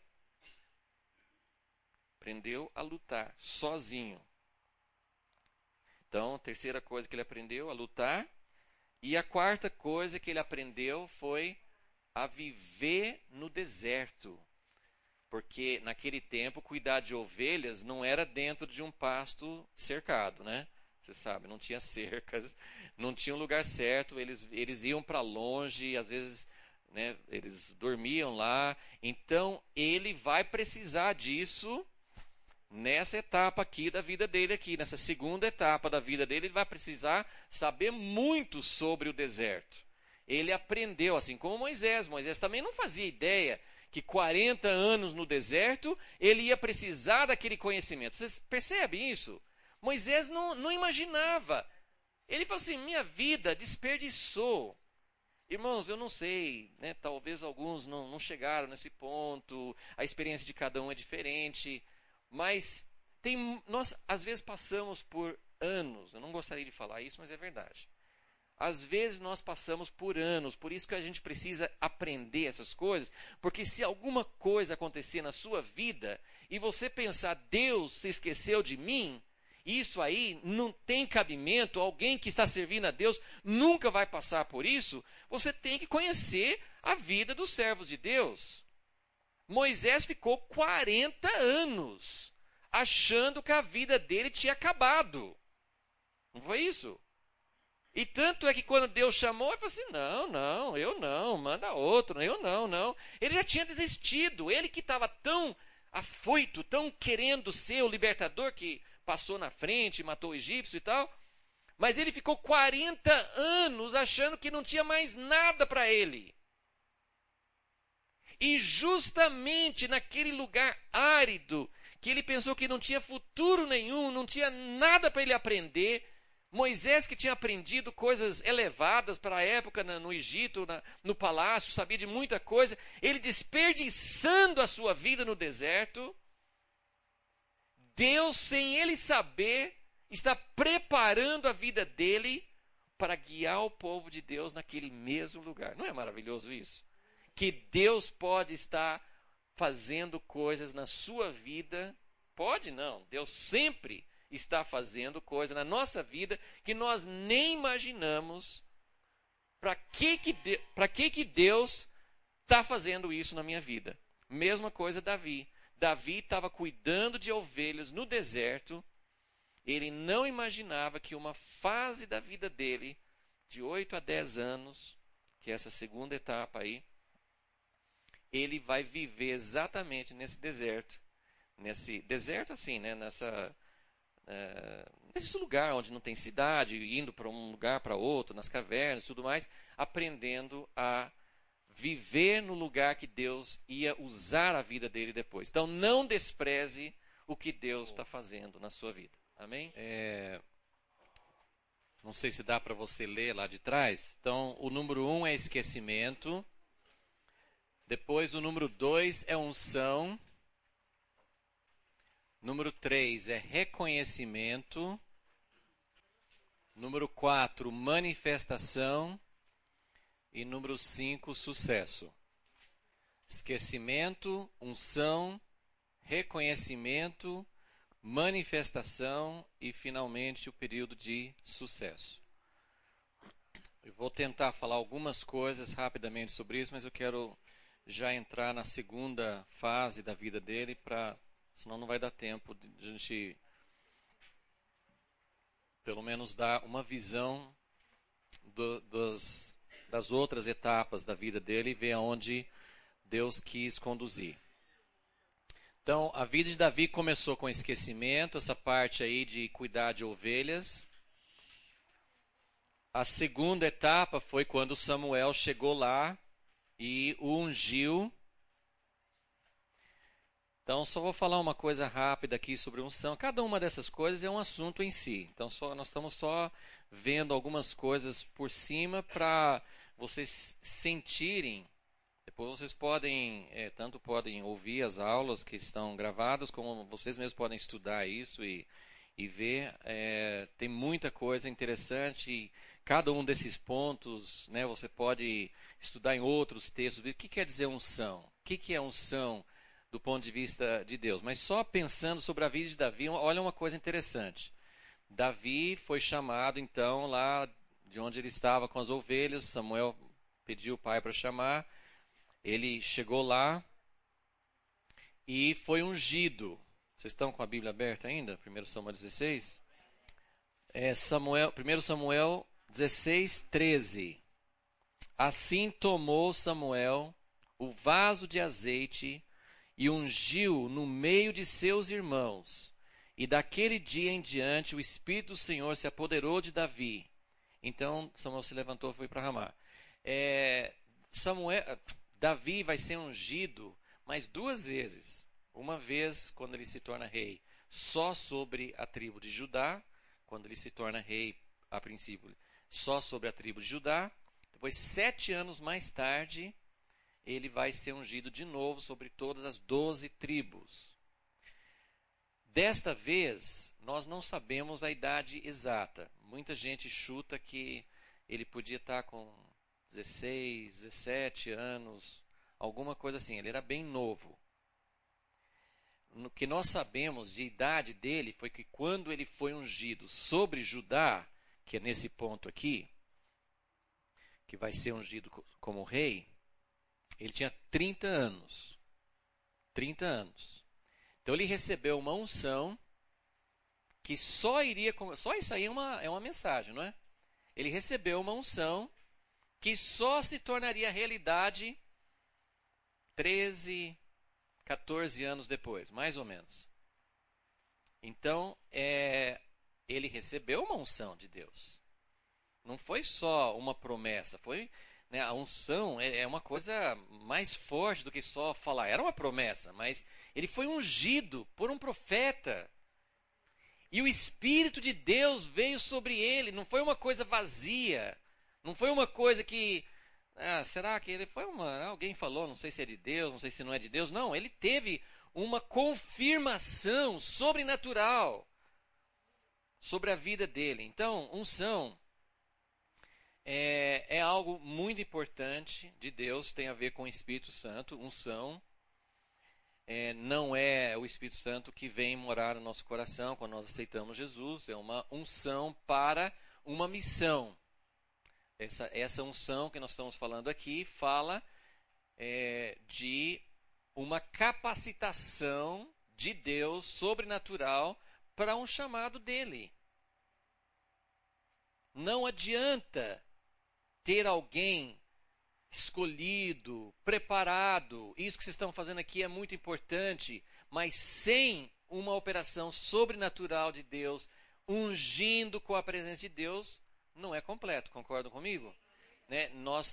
Aprendeu a lutar sozinho. Então, a terceira coisa que ele aprendeu, a lutar. E a quarta coisa que ele aprendeu foi a viver no deserto. Porque naquele tempo, cuidar de ovelhas não era dentro de um pasto cercado, né? Você sabe, não tinha cercas, não tinha um lugar certo, eles iam para longe, às vezes, né, eles dormiam lá. Então, ele vai precisar disso nessa etapa aqui da vida dele, nessa segunda etapa da vida dele, ele vai precisar saber muito sobre o deserto. Ele aprendeu, assim como Moisés. Moisés também não fazia ideia que 40 anos no deserto, ele ia precisar daquele conhecimento. Vocês percebem isso? Moisés não imaginava. Ele falou assim, minha vida desperdiçou. Irmãos, eu não sei, né, talvez alguns não chegaram nesse ponto, a experiência de cada um é diferente, mas nós às vezes passamos por anos, eu não gostaria de falar isso, mas é verdade. Às vezes nós passamos por anos, por isso que a gente precisa aprender essas coisas, porque se alguma coisa acontecer na sua vida e você pensar, Deus se esqueceu de mim, isso aí não tem cabimento, alguém que está servindo a Deus nunca vai passar por isso, você tem que conhecer a vida dos servos de Deus. Moisés ficou 40 anos achando que a vida dele tinha acabado. Não foi isso? E tanto é que quando Deus chamou, ele falou assim, eu não, manda outro, eu não. Ele já tinha desistido, ele que estava tão afoito, tão querendo ser o libertador que passou na frente, matou o egípcio e tal. Mas ele ficou 40 anos achando que não tinha mais nada para ele. E justamente naquele lugar árido, que ele pensou que não tinha futuro nenhum, não tinha nada para ele aprender, Moisés, que tinha aprendido coisas elevadas para a época no Egito, no palácio, sabia de muita coisa, ele desperdiçando a sua vida no deserto, Deus, sem ele saber, está preparando a vida dele para guiar o povo de Deus naquele mesmo lugar. Não é maravilhoso isso? Que Deus pode estar fazendo coisas na sua vida. Pode não, Deus sempre está fazendo coisas na nossa vida que nós nem imaginamos. Para que Deus está fazendo isso na minha vida? Mesma coisa Davi. Davi estava cuidando de ovelhas no deserto. Ele não imaginava que uma fase da vida dele, de 8 a 10 anos, que é essa segunda etapa aí, ele vai viver exatamente nesse deserto. Nesse deserto assim, né? Nesse lugar onde não tem cidade, indo para um lugar para outro, nas cavernas e tudo mais, aprendendo a viver no lugar que Deus ia usar a vida dele depois. Então não despreze o que Deus está fazendo na sua vida. Amém? Não sei se dá para você ler lá de trás. Então, o número 1 é esquecimento. Depois, o número 2 é unção. Número 3 é reconhecimento. Número 4, manifestação. E número 5, sucesso. Esquecimento, unção, reconhecimento, manifestação e, finalmente, o período de sucesso. Eu vou tentar falar algumas coisas rapidamente sobre isso, mas eu quero já entrar na segunda fase da vida dele, senão não vai dar tempo de a gente, pelo menos, dar uma visão das outras etapas da vida dele e ver aonde Deus quis conduzir. Então, a vida de Davi começou com esquecimento, essa parte aí de cuidar de ovelhas. A segunda etapa foi quando Samuel chegou lá e o ungiu. Então, só vou falar uma coisa rápida aqui sobre unção. Cada uma dessas coisas é um assunto em si. Então, nós estamos só vendo algumas coisas por cima para vocês sentirem. Depois vocês podem, tanto podem ouvir as aulas que estão gravadas, como vocês mesmos podem estudar isso e ver. Tem muita coisa interessante. E cada um desses pontos, né, você pode estudar em outros textos. O que quer dizer unção? O que é unção do ponto de vista de Deus? Mas só pensando sobre a vida de Davi, olha uma coisa interessante. Davi foi chamado, então, lá de onde ele estava com as ovelhas. Samuel pediu o pai para chamar. Ele chegou lá e foi ungido. Vocês estão com a Bíblia aberta ainda? 1 Samuel 16? 1 Samuel 16, 13. Assim tomou Samuel o vaso de azeite e ungiu no meio de seus irmãos. E daquele dia em diante o Espírito do Senhor se apoderou de Davi. Então Samuel se levantou e foi para Ramá. Davi vai ser ungido mais 2 vezes. Uma vez quando ele se torna rei só sobre a tribo de Judá, quando ele se torna rei a princípio só sobre a tribo de Judá. Depois, 7 anos mais tarde, ele vai ser ungido de novo sobre todas as 12 tribos. Desta vez, nós não sabemos a idade exata. Muita gente chuta que ele podia estar com 16, 17 anos, alguma coisa assim. Ele era bem novo. O que nós sabemos de idade dele foi que quando ele foi ungido sobre Judá, que é nesse ponto aqui, que vai ser ungido como rei, ele tinha 30 anos. 30 anos. Então ele recebeu uma unção que só iria... Só isso aí é uma mensagem, não é? Ele recebeu uma unção que só se tornaria realidade 13, 14 anos depois, mais ou menos. Então, ele recebeu uma unção de Deus. Não foi só uma promessa, foi, né, a unção é uma coisa mais forte do que só falar. Era uma promessa, mas ele foi ungido por um profeta. E o Espírito de Deus veio sobre ele. Não foi uma coisa vazia. Não foi uma coisa que... será que ele foi uma... Alguém falou, não sei se é de Deus, não sei se não é de Deus. Não, ele teve uma confirmação sobrenatural sobre a vida dele. Então, unção é algo muito importante de Deus, tem a ver com o Espírito Santo. Unção não é o Espírito Santo que vem morar no nosso coração quando nós aceitamos Jesus. É uma unção para uma missão. Essa unção que nós estamos falando aqui fala de uma capacitação de Deus sobrenatural para um chamado dele. Não adianta ter alguém escolhido, preparado. Isso que vocês estão fazendo aqui é muito importante, mas sem uma operação sobrenatural de Deus, ungindo com a presença de Deus, não é completo. Concordam comigo? Né?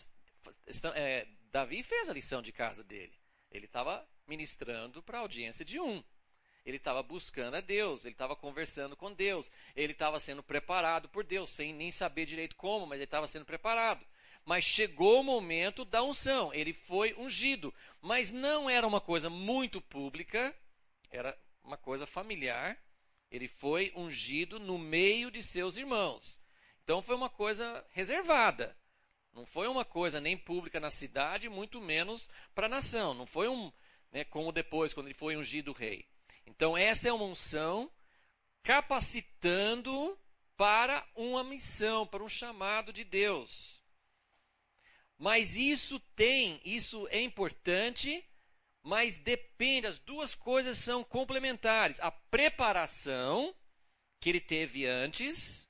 Davi fez a lição de casa dele. Ele estava ministrando para a audiência de um. Ele estava buscando a Deus, ele estava conversando com Deus, ele estava sendo preparado por Deus, sem nem saber direito como, mas ele estava sendo preparado. Mas chegou o momento da unção, ele foi ungido, mas não era uma coisa muito pública, era uma coisa familiar. Ele foi ungido no meio de seus irmãos. Então foi uma coisa reservada. Não foi uma coisa nem pública na cidade, muito menos para a nação. Não foi como depois, quando ele foi ungido rei. Então essa é uma unção capacitando para uma missão, para um chamado de Deus. Mas isso é importante, mas depende, as duas coisas são complementares. A preparação que ele teve antes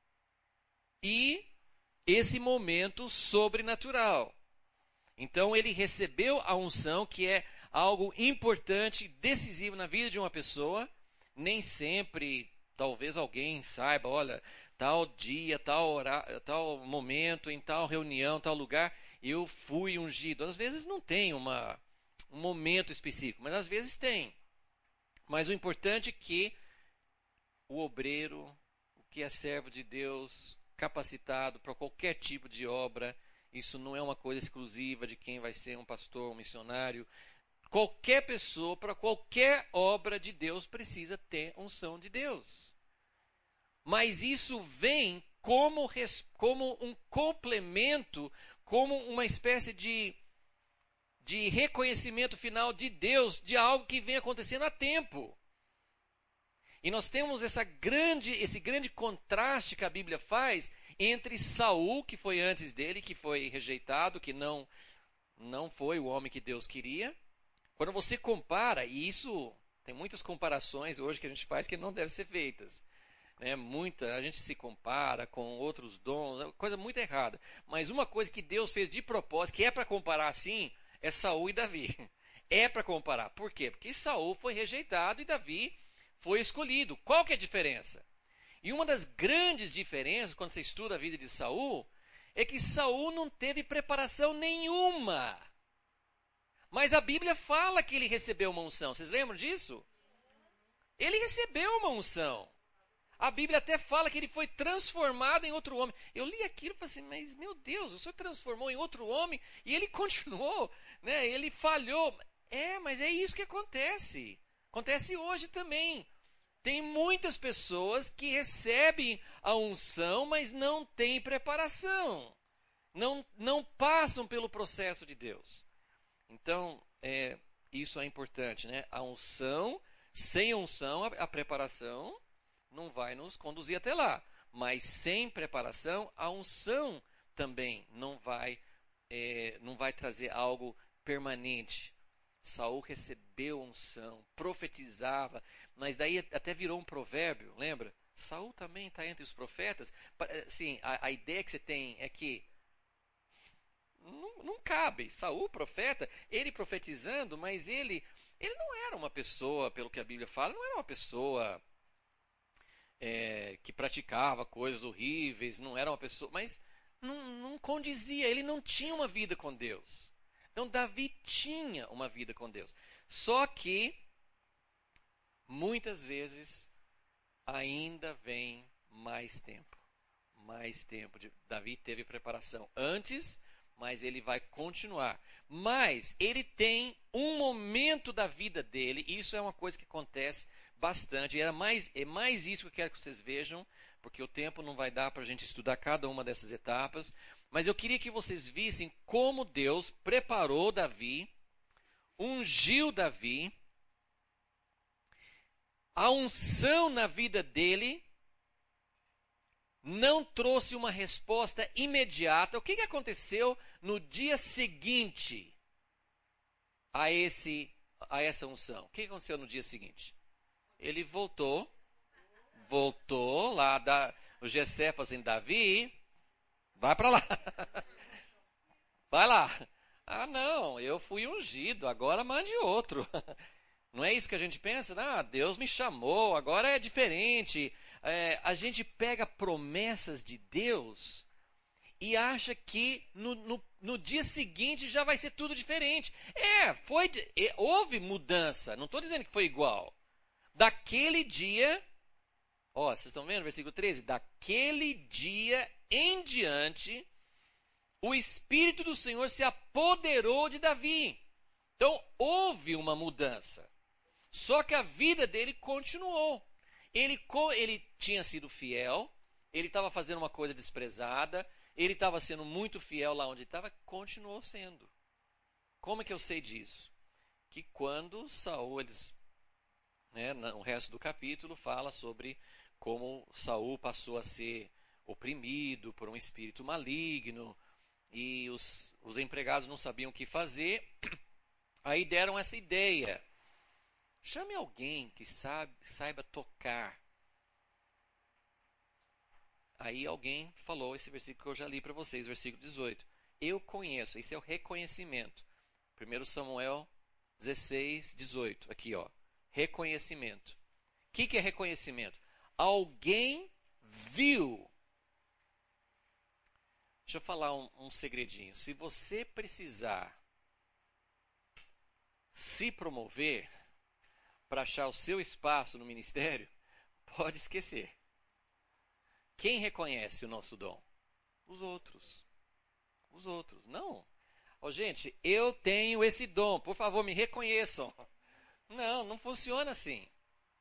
e esse momento sobrenatural. Então ele recebeu a unção, que é algo importante, decisivo na vida de uma pessoa. Nem sempre, talvez alguém saiba, olha, tal dia, tal momento, em tal reunião, tal lugar, eu fui ungido. Às vezes não tem um momento específico, mas às vezes tem. Mas o importante é que o obreiro, o que é servo de Deus, capacitado para qualquer tipo de obra, isso não é uma coisa exclusiva de quem vai ser um pastor, um missionário. Qualquer pessoa, para qualquer obra de Deus, precisa ter unção de Deus. Mas isso vem como um complemento, como uma espécie de reconhecimento final de Deus, de algo que vem acontecendo há tempo. E nós temos esse grande contraste que a Bíblia faz entre Saul, que foi antes dele, que foi rejeitado, que não foi o homem que Deus queria. Quando você compara, e isso tem muitas comparações hoje que a gente faz que não devem ser feitas. A gente se compara com outros dons, é coisa muito errada. Mas uma coisa que Deus fez de propósito, que é para comparar assim, é Saul e Davi. É para comparar. Por quê? Porque Saul foi rejeitado e Davi foi escolhido. Qual que é a diferença? E uma das grandes diferenças, quando você estuda a vida de Saul, é que Saul não teve preparação nenhuma. Mas a Bíblia fala que ele recebeu uma unção. Vocês lembram disso? Ele recebeu uma unção. A Bíblia até fala que ele foi transformado em outro homem. Eu li aquilo e falei assim, mas meu Deus, o Senhor transformou em outro homem e ele continuou, ele falhou. Mas é isso que acontece. Acontece hoje também. Tem muitas pessoas que recebem a unção, mas não têm preparação. Não passam pelo processo de Deus. Então, isso é importante, A unção, sem unção, a preparação não vai nos conduzir até lá. Mas sem preparação, a unção também não vai trazer algo permanente. Saul recebeu unção, profetizava, mas daí até virou um provérbio, lembra? Saul também está entre os profetas. Assim, a ideia que você tem é que não cabe. Saul, profeta, ele profetizando, mas ele Ele não era uma pessoa, pelo que a Bíblia fala, não era uma pessoa que praticava coisas horríveis, não era uma pessoa, mas não condizia, ele não tinha uma vida com Deus. Então Davi tinha uma vida com Deus. Só que muitas vezes ainda vem mais tempo. Mais tempo. Davi teve preparação antes, mas ele vai continuar. Mas ele tem um momento da vida dele, e isso é uma coisa que acontece bastante. É mais isso que eu quero que vocês vejam, porque o tempo não vai dar para a gente estudar cada uma dessas etapas. Mas eu queria que vocês vissem como Deus preparou Davi, ungiu Davi, a unção na vida dele não trouxe uma resposta imediata. O que aconteceu no dia seguinte a essa unção? O que aconteceu no dia seguinte? Ele voltou lá, o Jessé fazendo Davi, vai para lá. Vai lá. Ah, não, eu fui ungido, agora mande outro. Não é isso que a gente pensa? Ah, Deus me chamou, agora é diferente. A gente pega promessas de Deus e acha que no dia seguinte já vai ser tudo diferente. Houve mudança, não estou dizendo que foi igual. Daquele dia, vocês estão vendo, versículo 13? Daquele dia em diante, o Espírito do Senhor se apoderou de Davi. Então, houve uma mudança. Só que a vida dele continuou. Ele tinha sido fiel, ele estava fazendo uma coisa desprezada, ele estava sendo muito fiel lá onde estava, continuou sendo. Como é que eu sei disso? Que quando Saul, no resto do capítulo, fala sobre como Saul passou a ser oprimido por um espírito maligno, e os empregados não sabiam o que fazer, aí deram essa ideia. Chame alguém que saiba tocar. Aí alguém falou esse versículo que eu já li para vocês, versículo 18. Eu conheço, esse é o reconhecimento. 1 Samuel 16, 18. Aqui, reconhecimento. O que é reconhecimento? Alguém viu. Deixa eu falar um segredinho. Se você precisar se promover para achar o seu espaço no ministério, pode esquecer. Quem reconhece o nosso dom? Os outros. Os outros. Não. Gente, eu tenho esse dom, por favor, me reconheçam. Não funciona assim.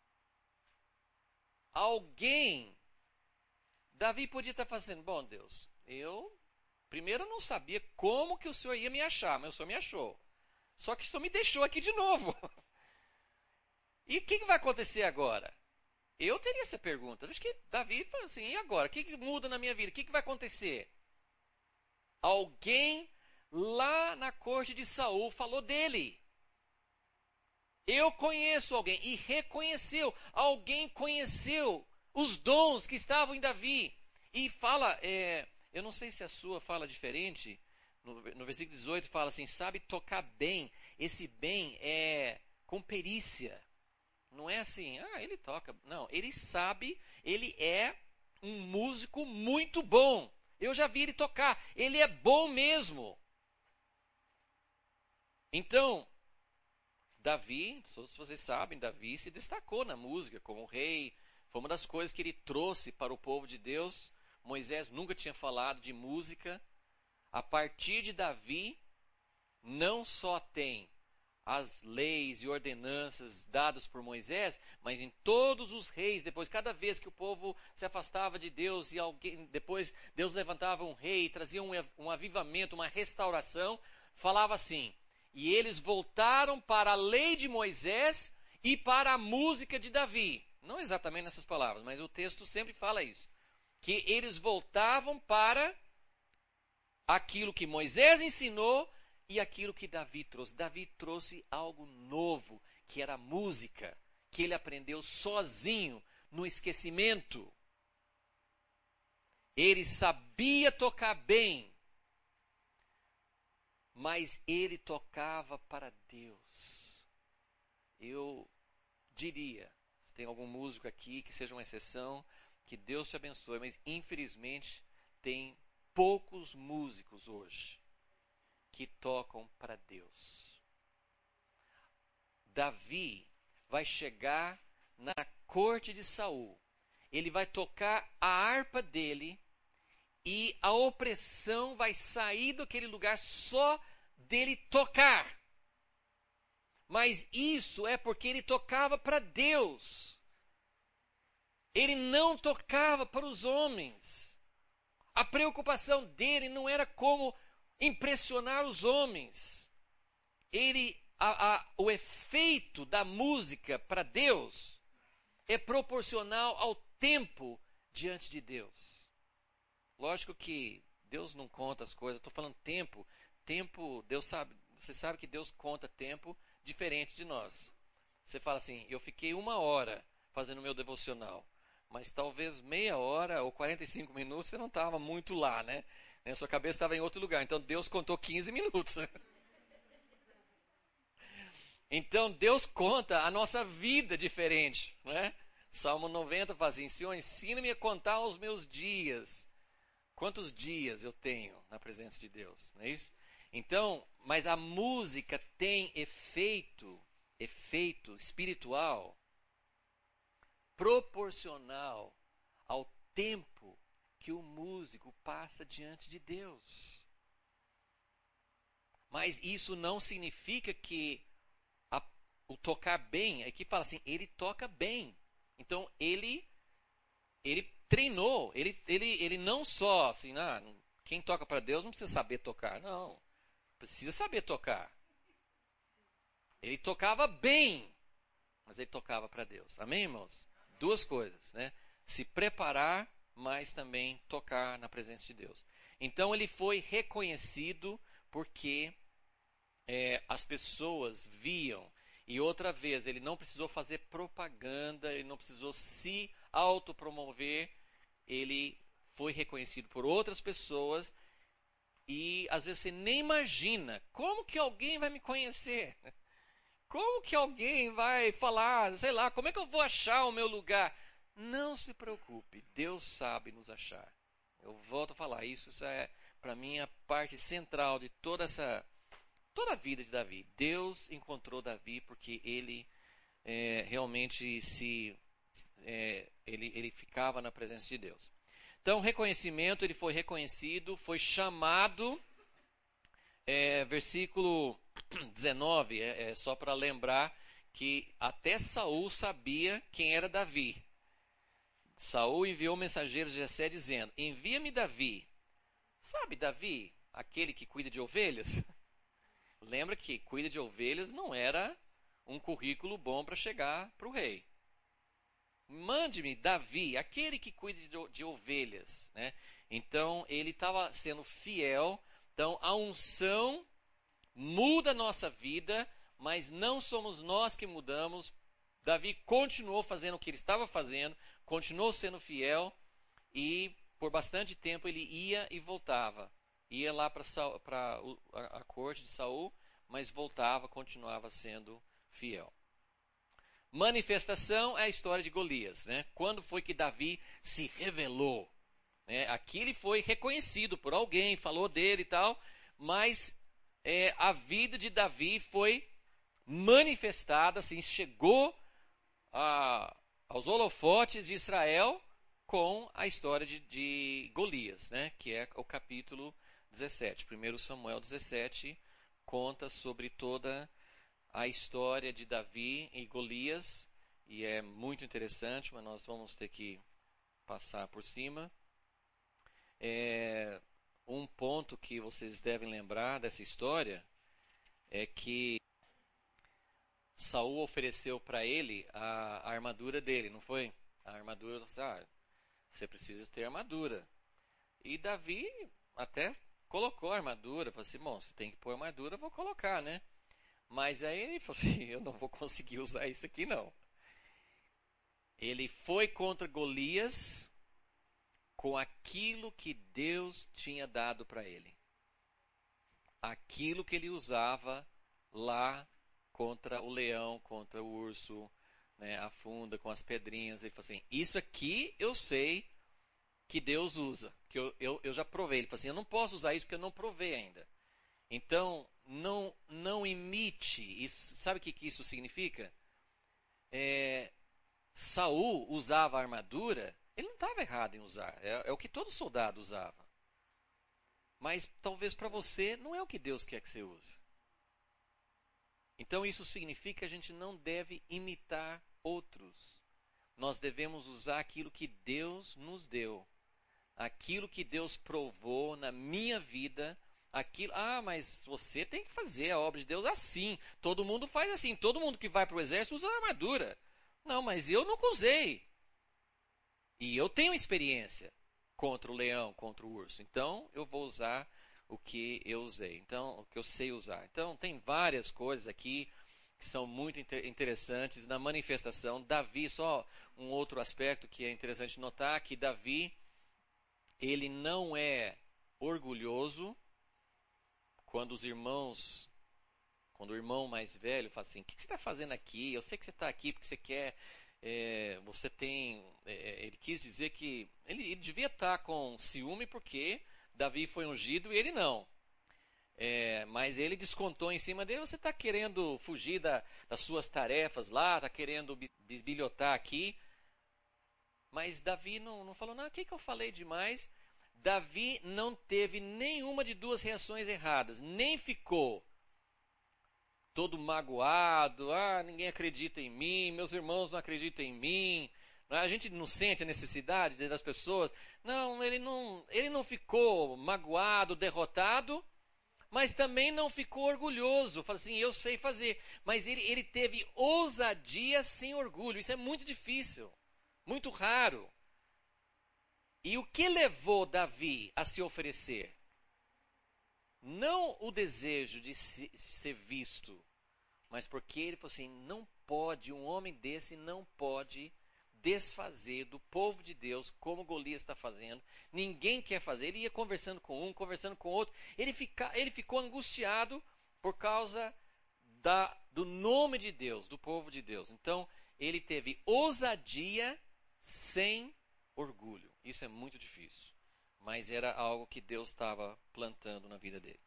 Davi podia estar fazendo, bom Deus, primeiro eu não sabia como que o Senhor ia me achar, mas o Senhor me achou. Só que o Senhor me deixou aqui de novo. E o que vai acontecer agora? Eu teria essa pergunta. Acho que Davi falou assim, e agora? O que muda na minha vida? O que vai acontecer? Alguém lá na corte de Saul falou dele. Eu conheço alguém. E reconheceu. Alguém conheceu os dons que estavam em Davi. E fala, eu não sei se a sua fala diferente. No versículo 18 fala assim, sabe tocar bem. Esse bem é com perícia. Não é assim, ele toca. Não, ele sabe, ele é um músico muito bom. Eu já vi ele tocar, ele é bom mesmo. Então, Davi, todos vocês sabem, Davi se destacou na música como rei. Foi uma das coisas que ele trouxe para o povo de Deus. Moisés nunca tinha falado de música. A partir de Davi, não só tem as leis e ordenanças dadas por Moisés, mas em todos os reis, depois, cada vez que o povo se afastava de Deus e depois Deus levantava um rei, trazia um avivamento, uma restauração, falava assim, e eles voltaram para a lei de Moisés e para a música de Davi. Não exatamente nessas palavras, mas o texto sempre fala isso, que eles voltavam para aquilo que Moisés ensinou e aquilo que Davi trouxe. Davi trouxe algo novo, que era a música, que ele aprendeu sozinho, no esquecimento. Ele sabia tocar bem, mas ele tocava para Deus. eu diria, se tem algum músico aqui que seja uma exceção, que Deus te abençoe, mas infelizmente tem poucos músicos hoje que tocam para Deus. Davi vai chegar na corte de Saul, ele vai tocar a harpa dele e a opressão vai sair daquele lugar só dele tocar. Mas isso é porque ele tocava para Deus. Ele não tocava para os homens. A preocupação dele não era como impressionar os homens. O efeito da música para Deus é proporcional ao tempo diante de Deus. Lógico que Deus não conta as coisas. Estou falando tempo. Tempo, Deus sabe. Você sabe que Deus conta tempo diferente de nós. Você fala assim, eu fiquei 1 hora fazendo meu devocional, mas talvez meia hora ou 45 minutos você não estava muito lá, né? Sua cabeça estava em outro lugar, então Deus contou 15 minutos. Então Deus conta a nossa vida diferente, né? Salmo 90 fala assim, Senhor, ensina-me a contar os meus dias. Quantos dias eu tenho na presença de Deus, não é isso? Então, mas a música tem efeito espiritual proporcional ao tempo que o músico passa diante de Deus. Mas isso não significa que o tocar bem, aqui fala assim, ele toca bem. Então ele treinou, ele não só assim, quem toca para Deus não precisa saber tocar, não. Precisa saber tocar. Ele tocava bem, mas ele tocava para Deus. Amém, irmãos? Duas coisas, né? Se preparar, mas também tocar na presença de Deus. Então ele foi reconhecido porque as pessoas viam. E outra vez, ele não precisou fazer propaganda, ele não precisou se autopromover. Ele foi reconhecido por outras pessoas. E às vezes você nem imagina, como que alguém vai me conhecer? Como que alguém vai falar, sei lá, como é que eu vou achar o meu lugar? Não se preocupe, Deus sabe nos achar. Eu volto a falar, isso é para mim a parte central de toda a vida de Davi. Deus encontrou Davi porque ele realmente ele ficava na presença de Deus. Então, reconhecimento, ele foi reconhecido, foi chamado, versículo 19, só para lembrar que até Saul sabia quem era Davi. Saul enviou mensageiros de Jessé dizendo, envia-me Davi. Sabe Davi, aquele que cuida de ovelhas? Lembra que cuida de ovelhas não era um currículo bom para chegar para o rei. Mande-me Davi, aquele que cuida de ovelhas, né? Então ele estava sendo fiel. Então a unção muda a nossa vida, mas não somos nós que mudamos. Davi continuou fazendo o que ele estava fazendo, continuou sendo fiel e por bastante tempo ele ia e voltava. Ia lá para a corte de Saul, mas voltava, continuava sendo fiel. Manifestação é a história de Golias, né? Quando foi que Davi se revelou? Aqui ele foi reconhecido por alguém, falou dele e tal, mas a vida de foi manifestada, assim, chegou aos holofotes de Israel com a história de Golias, né? Que é o capítulo 17. 1 Samuel 17 conta sobre toda a história de Davi e Golias, e é muito interessante, mas nós vamos ter que passar por cima. Um ponto que vocês devem lembrar dessa história é que Saul ofereceu para ele a armadura dele, não foi? A armadura, você precisa ter armadura. E Davi até colocou a armadura, falou assim, bom, você tem que pôr a armadura, eu vou colocar, né? Mas aí ele falou assim, eu não vou conseguir usar isso aqui não. Ele foi contra Golias com aquilo que Deus tinha dado para ele. Aquilo que ele usava lá contra o leão, contra o urso, né, afunda com as pedrinhas. Ele falou assim, isso aqui eu sei que Deus usa, que eu já provei. Ele falou assim, eu não posso usar isso porque eu não provei ainda. Então, não imite isso. Sabe o que isso significa? Saul usava a armadura, ele não estava errado em usar, é o que todo soldado usava. Mas talvez para você não é o que Deus quer que você use. Então isso significa que a gente não deve imitar outros. Nós devemos usar aquilo que Deus nos deu. Aquilo que Deus provou na minha vida. Mas você tem que fazer a obra de Deus assim. Todo mundo faz assim. Todo mundo que vai para o exército usa armadura. Não, mas eu nunca usei. E eu tenho experiência contra o leão, contra o urso. Então eu vou usar o que eu usei. Então, o que eu sei usar. Então tem várias coisas aqui que são muito interessantes na manifestação. Davi, só um outro aspecto que é interessante notar, que Davi, ele não é orgulhoso. Quando o irmão mais velho fala assim, o que você está fazendo aqui? Eu sei que você está aqui porque você quer, ele quis dizer que ele devia estar com ciúme porque Davi foi ungido e ele não. Mas ele descontou em cima dele, você está querendo fugir das suas tarefas lá, está querendo bisbilhotar aqui. Mas Davi não falou, não, o que eu falei demais? Davi não teve nenhuma de duas reações erradas. Nem ficou todo magoado. Ninguém acredita em mim. Meus irmãos não acreditam em mim. A gente não sente a necessidade das pessoas. Não, ele não ficou magoado, derrotado. Mas também não ficou orgulhoso. Fala assim, eu sei fazer. Mas ele teve ousadia sem orgulho. Isso é muito difícil. Muito raro. E o que levou Davi a se oferecer? Não o desejo de ser visto, mas porque ele falou assim, um homem desse não pode desfazer do povo de Deus como Golias está fazendo. Ninguém quer fazer. Ele ia conversando com um, conversando com outro. Ele ficou angustiado por causa do nome de Deus, do povo de Deus. Então, ele teve ousadia sem orgulho. Isso é muito difícil, mas era algo que Deus estava plantando na vida dele.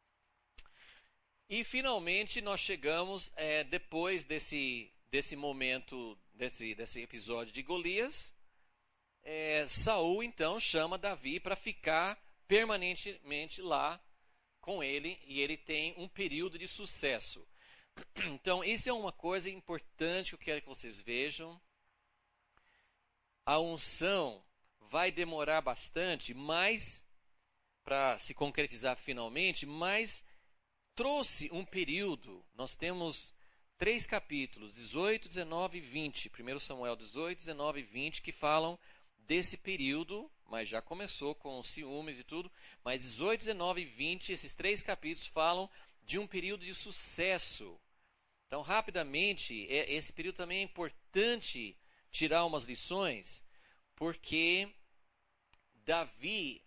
E finalmente nós chegamos, depois desse momento, desse episódio de Golias, Saul então chama Davi para ficar permanentemente lá com ele, e ele tem um período de sucesso. Então isso é uma coisa importante que eu quero que vocês vejam. A unção vai demorar bastante, mas para se concretizar finalmente, mas trouxe um período. Nós temos 3 capítulos, 18, 19 e 20. 1 Samuel 18, 19 e 20, que falam desse período, mas já começou com ciúmes e tudo. Mas 18, 19 e 20, esses 3 capítulos falam de um período de sucesso. Então, rapidamente, esse período também é importante tirar umas lições, porque Davi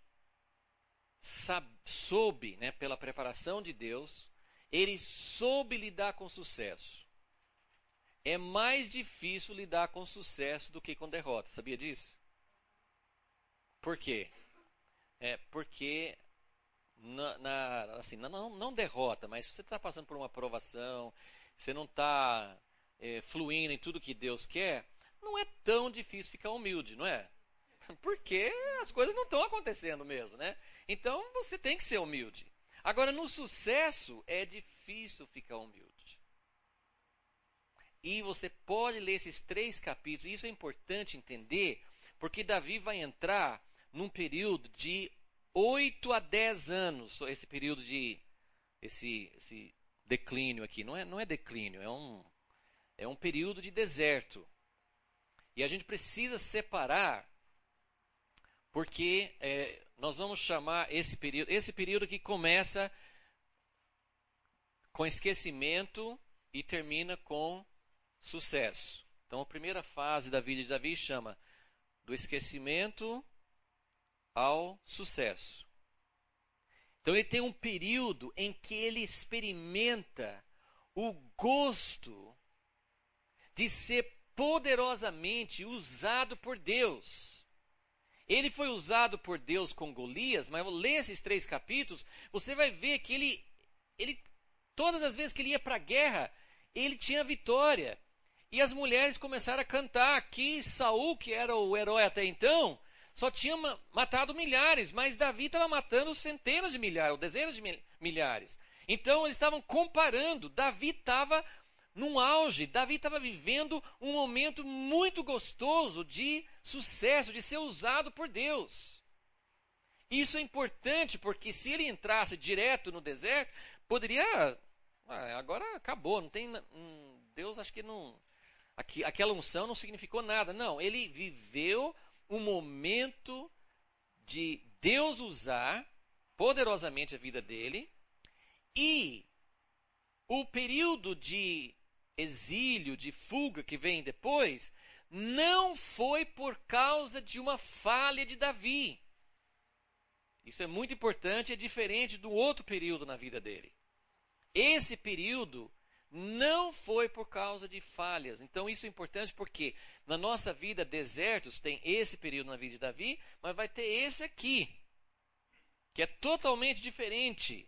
soube, né, pela preparação de Deus, ele soube lidar com sucesso. É mais difícil lidar com sucesso do que com derrota, sabia disso? Por quê? Porque não derrota, mas se você está passando por uma aprovação, você não está fluindo em tudo que Deus quer, não é tão difícil ficar humilde, não é? Porque as coisas não estão acontecendo mesmo, né? Então você tem que ser humilde. Agora, no sucesso, é difícil ficar humilde. E você pode ler esses 3 capítulos, e isso é importante entender, porque Davi vai entrar num período de 8 a 10 anos, esse período de esse declínio aqui. Não é declínio, é um período de deserto. E a gente precisa separar, porque nós vamos chamar esse período que começa com esquecimento e termina com sucesso. Então a primeira fase da vida de Davi chama do esquecimento ao sucesso. Então ele tem um período em que ele experimenta o gosto de ser poderosamente usado por Deus. Ele foi usado por Deus com Golias, mas lê esses 3 capítulos, você vai ver que ele todas as vezes que ele ia para a guerra, ele tinha vitória. E as mulheres começaram a cantar que Saul, que era o herói até então, só tinha matado milhares, mas Davi estava matando centenas de milhares, ou dezenas de milhares. Então eles estavam comparando. Davi estava num auge, Davi estava vivendo um momento muito gostoso de sucesso, de ser usado por Deus. Isso é importante porque se ele entrasse direto no deserto, poderia... agora acabou, não tem... Deus acho que não... Aquela unção não significou nada. Não, ele viveu um momento de Deus usar poderosamente a vida dele, e o período de exílio, de fuga que vem depois, não foi por causa de uma falha de Davi. Isso é muito importante, é diferente do outro período na vida dele. Esse período não foi por causa de falhas. Então isso é importante porque na nossa vida, desertos, tem esse período na vida de Davi, mas vai ter esse aqui, que é totalmente diferente.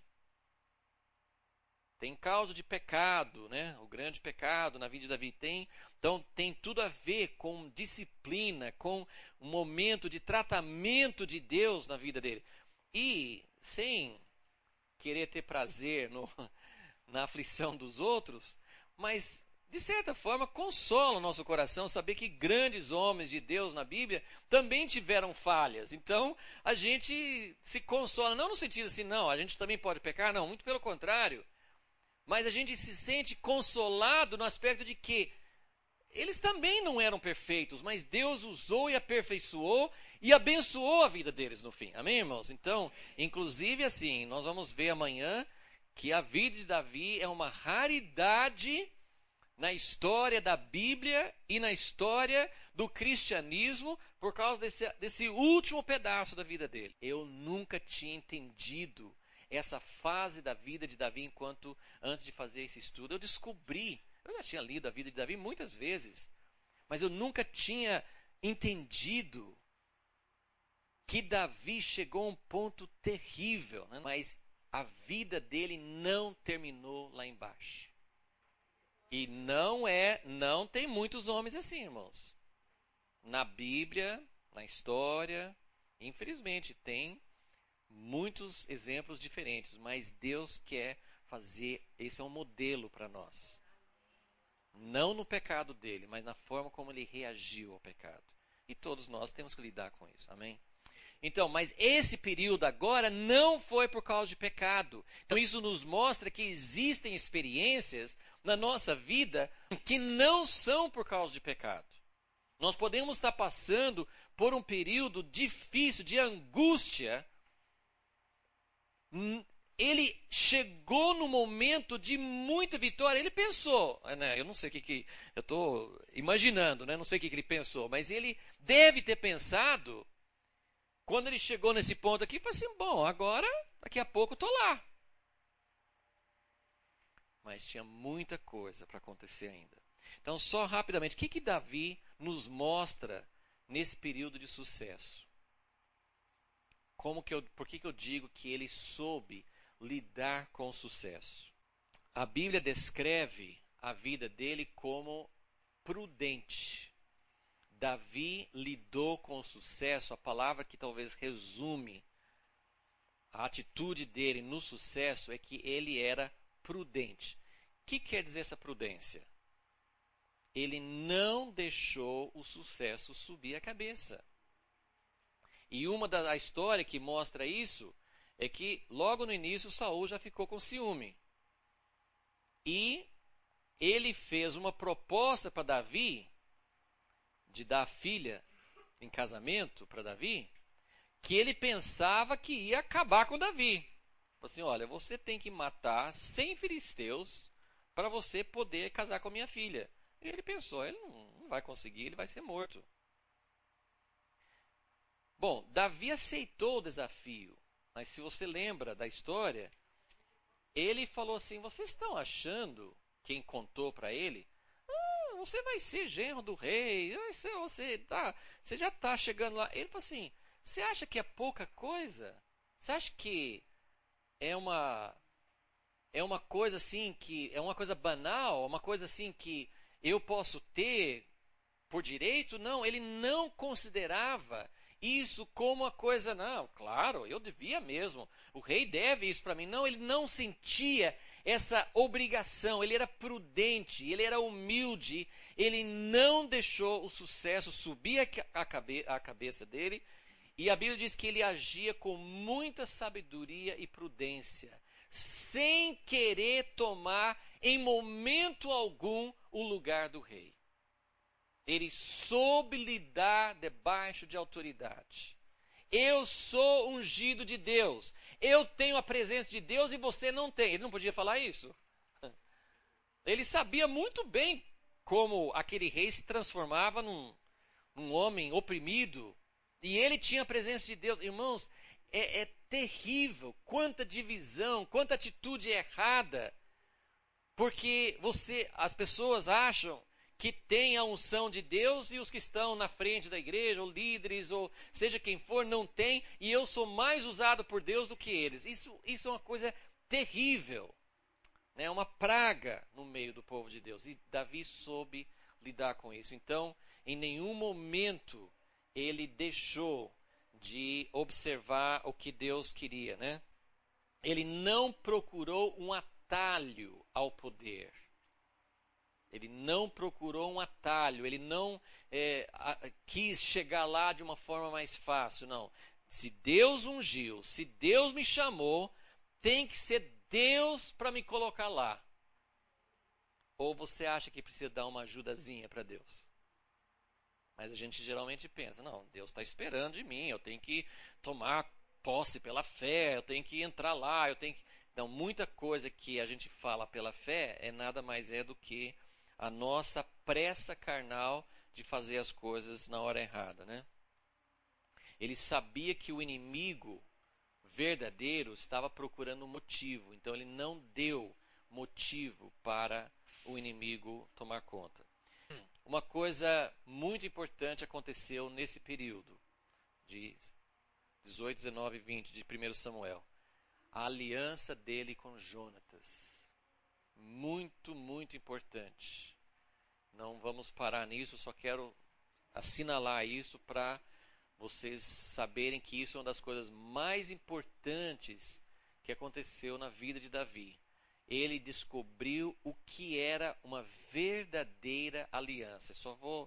Tem causa de pecado, né? O grande pecado na vida de Davi tem. Então tem tudo a ver com disciplina, com um momento de tratamento de Deus na vida dele. E sem querer ter prazer na aflição dos outros, mas de certa forma consola o nosso coração saber que grandes homens de Deus na Bíblia também tiveram falhas. Então a gente se consola, não no sentido assim, não, a gente também pode pecar, não, muito pelo contrário. Mas a gente se sente consolado no aspecto de que eles também não eram perfeitos, mas Deus usou e aperfeiçoou e abençoou a vida deles no fim. Amém, irmãos? Então, inclusive assim, nós vamos ver amanhã que a vida de Davi é uma raridade na história da Bíblia e na história do cristianismo por causa desse último pedaço da vida dele. Eu nunca tinha entendido essa fase da vida de Davi antes de fazer esse estudo. Eu já tinha lido a vida de Davi muitas vezes, mas eu nunca tinha entendido que Davi chegou a um ponto terrível, né? Mas a vida dele não terminou lá embaixo. E não tem muitos homens assim, irmãos. Na Bíblia, na história, infelizmente, tem muitos exemplos diferentes, mas Deus quer fazer, esse é um modelo para nós. Não no pecado dele, mas na forma como ele reagiu ao pecado. E todos nós temos que lidar com isso, amém? Então, mas esse período agora não foi por causa de pecado. Então isso nos mostra que existem experiências na nossa vida que não são por causa de pecado. Nós podemos estar passando por um período difícil, de angústia. Ele chegou no momento de muita vitória. Ele pensou, né, eu não sei o que eu estou imaginando, né, não sei o que ele pensou, mas ele deve ter pensado, quando ele chegou nesse ponto aqui, falou assim, bom, agora, daqui a pouco eu estou lá. Mas tinha muita coisa para acontecer ainda. Então, só rapidamente, o que Davi nos mostra nesse período de sucesso? Por que eu digo que ele soube lidar com o sucesso? A Bíblia descreve a vida dele como prudente. Davi lidou com o sucesso, a palavra que talvez resume a atitude dele no sucesso é que ele era prudente. O que quer dizer essa prudência? Ele não deixou o sucesso subir a cabeça. E a história que mostra isso é que logo no início Saul já ficou com ciúme. E ele fez uma proposta para Davi, de dar a filha em casamento para Davi, que ele pensava que ia acabar com Davi. Falou assim, olha, você tem que matar 100 filisteus para você poder casar com a minha filha. E ele pensou, ele não vai conseguir, ele vai ser morto. Bom, Davi aceitou o desafio, mas se você lembra da história, ele falou assim, vocês estão achando quem contou para ele, você vai ser genro do rei, você já está chegando lá. Ele falou assim, você acha que é pouca coisa? Você acha que é uma coisa assim, que é uma coisa banal, uma coisa assim que eu posso ter por direito? Não, ele não considerava isso como uma coisa, não, claro, eu devia mesmo, o rei deve isso para mim. Não, ele não sentia essa obrigação, ele era prudente, ele era humilde, ele não deixou o sucesso subir a cabeça dele, e a Bíblia diz que ele agia com muita sabedoria e prudência, sem querer tomar em momento algum o lugar do rei. Ele soube lidar debaixo de autoridade. Eu sou ungido de Deus. Eu tenho a presença de Deus e você não tem. Ele não podia falar isso. Ele sabia muito bem como aquele rei se transformava num homem oprimido. E ele tinha a presença de Deus. Irmãos, é terrível quanta divisão, quanta atitude errada. Porque as pessoas acham que tem a unção de Deus e os que estão na frente da igreja, ou líderes, ou seja quem for, não tem, e eu sou mais usado por Deus do que eles. Isso é uma coisa terrível, né? Uma praga no meio do povo de Deus, e Davi soube lidar com isso. Então, em nenhum momento ele deixou de observar o que Deus queria, né? Ele não procurou um atalho ao poder. Ele não procurou um atalho, ele não quis chegar lá de uma forma mais fácil, não. Se Deus ungiu, se Deus me chamou, tem que ser Deus para me colocar lá. Ou você acha que precisa dar uma ajudazinha para Deus? Mas a gente geralmente pensa, não, Deus está esperando de mim, eu tenho que tomar posse pela fé, eu tenho que entrar lá, eu tenho que... Então, muita coisa que a gente fala pela fé nada mais do que a nossa pressa carnal de fazer as coisas na hora errada, né? Ele sabia que o inimigo verdadeiro estava procurando um motivo, então ele não deu motivo para o inimigo tomar conta. Uma coisa muito importante aconteceu nesse período de 18, 19 e 20 de 1 Samuel. A aliança dele com Jonatas. Muito, muito importante. Não vamos parar nisso, só quero assinalar isso para vocês saberem que isso é uma das coisas mais importantes que aconteceu na vida de Davi. Ele descobriu o que era uma verdadeira aliança. Só vou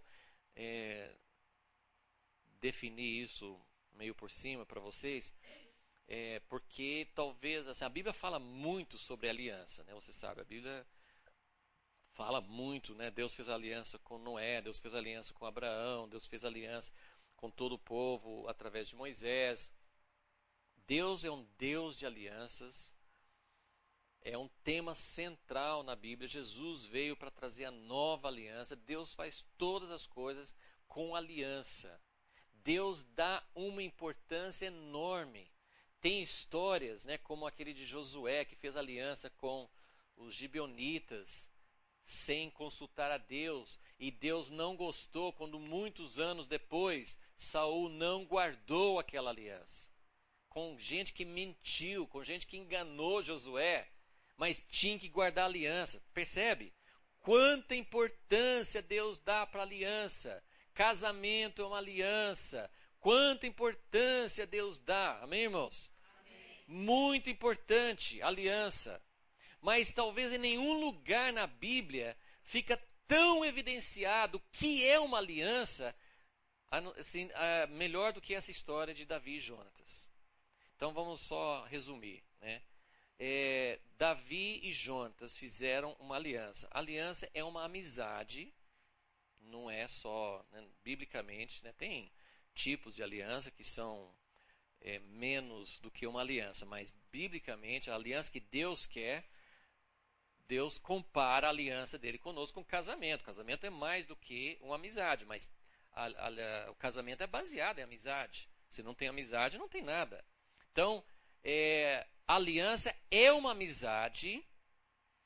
definir isso meio por cima para vocês. Porque talvez, assim, a Bíblia fala muito sobre aliança, né? Você sabe, a Bíblia fala muito, né? Deus fez aliança com Noé, Deus fez aliança com Abraão, Deus fez aliança com todo o povo através de Moisés. Deus é um Deus de alianças, é um tema central na Bíblia. Jesus veio para trazer a nova aliança. Deus faz todas as coisas com aliança. Deus dá uma importância enorme. Tem histórias, né, como aquele de Josué, que fez aliança com os gibeonitas, sem consultar a Deus, e Deus não gostou quando muitos anos depois, Saul não guardou aquela aliança. Com gente que mentiu, com gente que enganou Josué, mas tinha que guardar a aliança. Percebe? Quanta importância Deus dá para a aliança. Casamento é uma aliança. Quanta importância Deus dá. Amém, irmãos? Muito importante, aliança. Mas talvez em nenhum lugar na Bíblia fica tão evidenciado o que é uma aliança, assim, melhor do que essa história de Davi e Jonatas. Então vamos só resumir, né? Davi e Jonatas fizeram uma aliança. Aliança é uma amizade, não é só, né, biblicamente, né, tem tipos de aliança que são menos do que uma aliança, mas biblicamente a aliança que Deus quer, Deus compara a aliança dele conosco com casamento. O casamento é mais do que uma amizade, mas o casamento é baseado em amizade. Se não tem amizade, não tem nada. Então, a aliança é uma amizade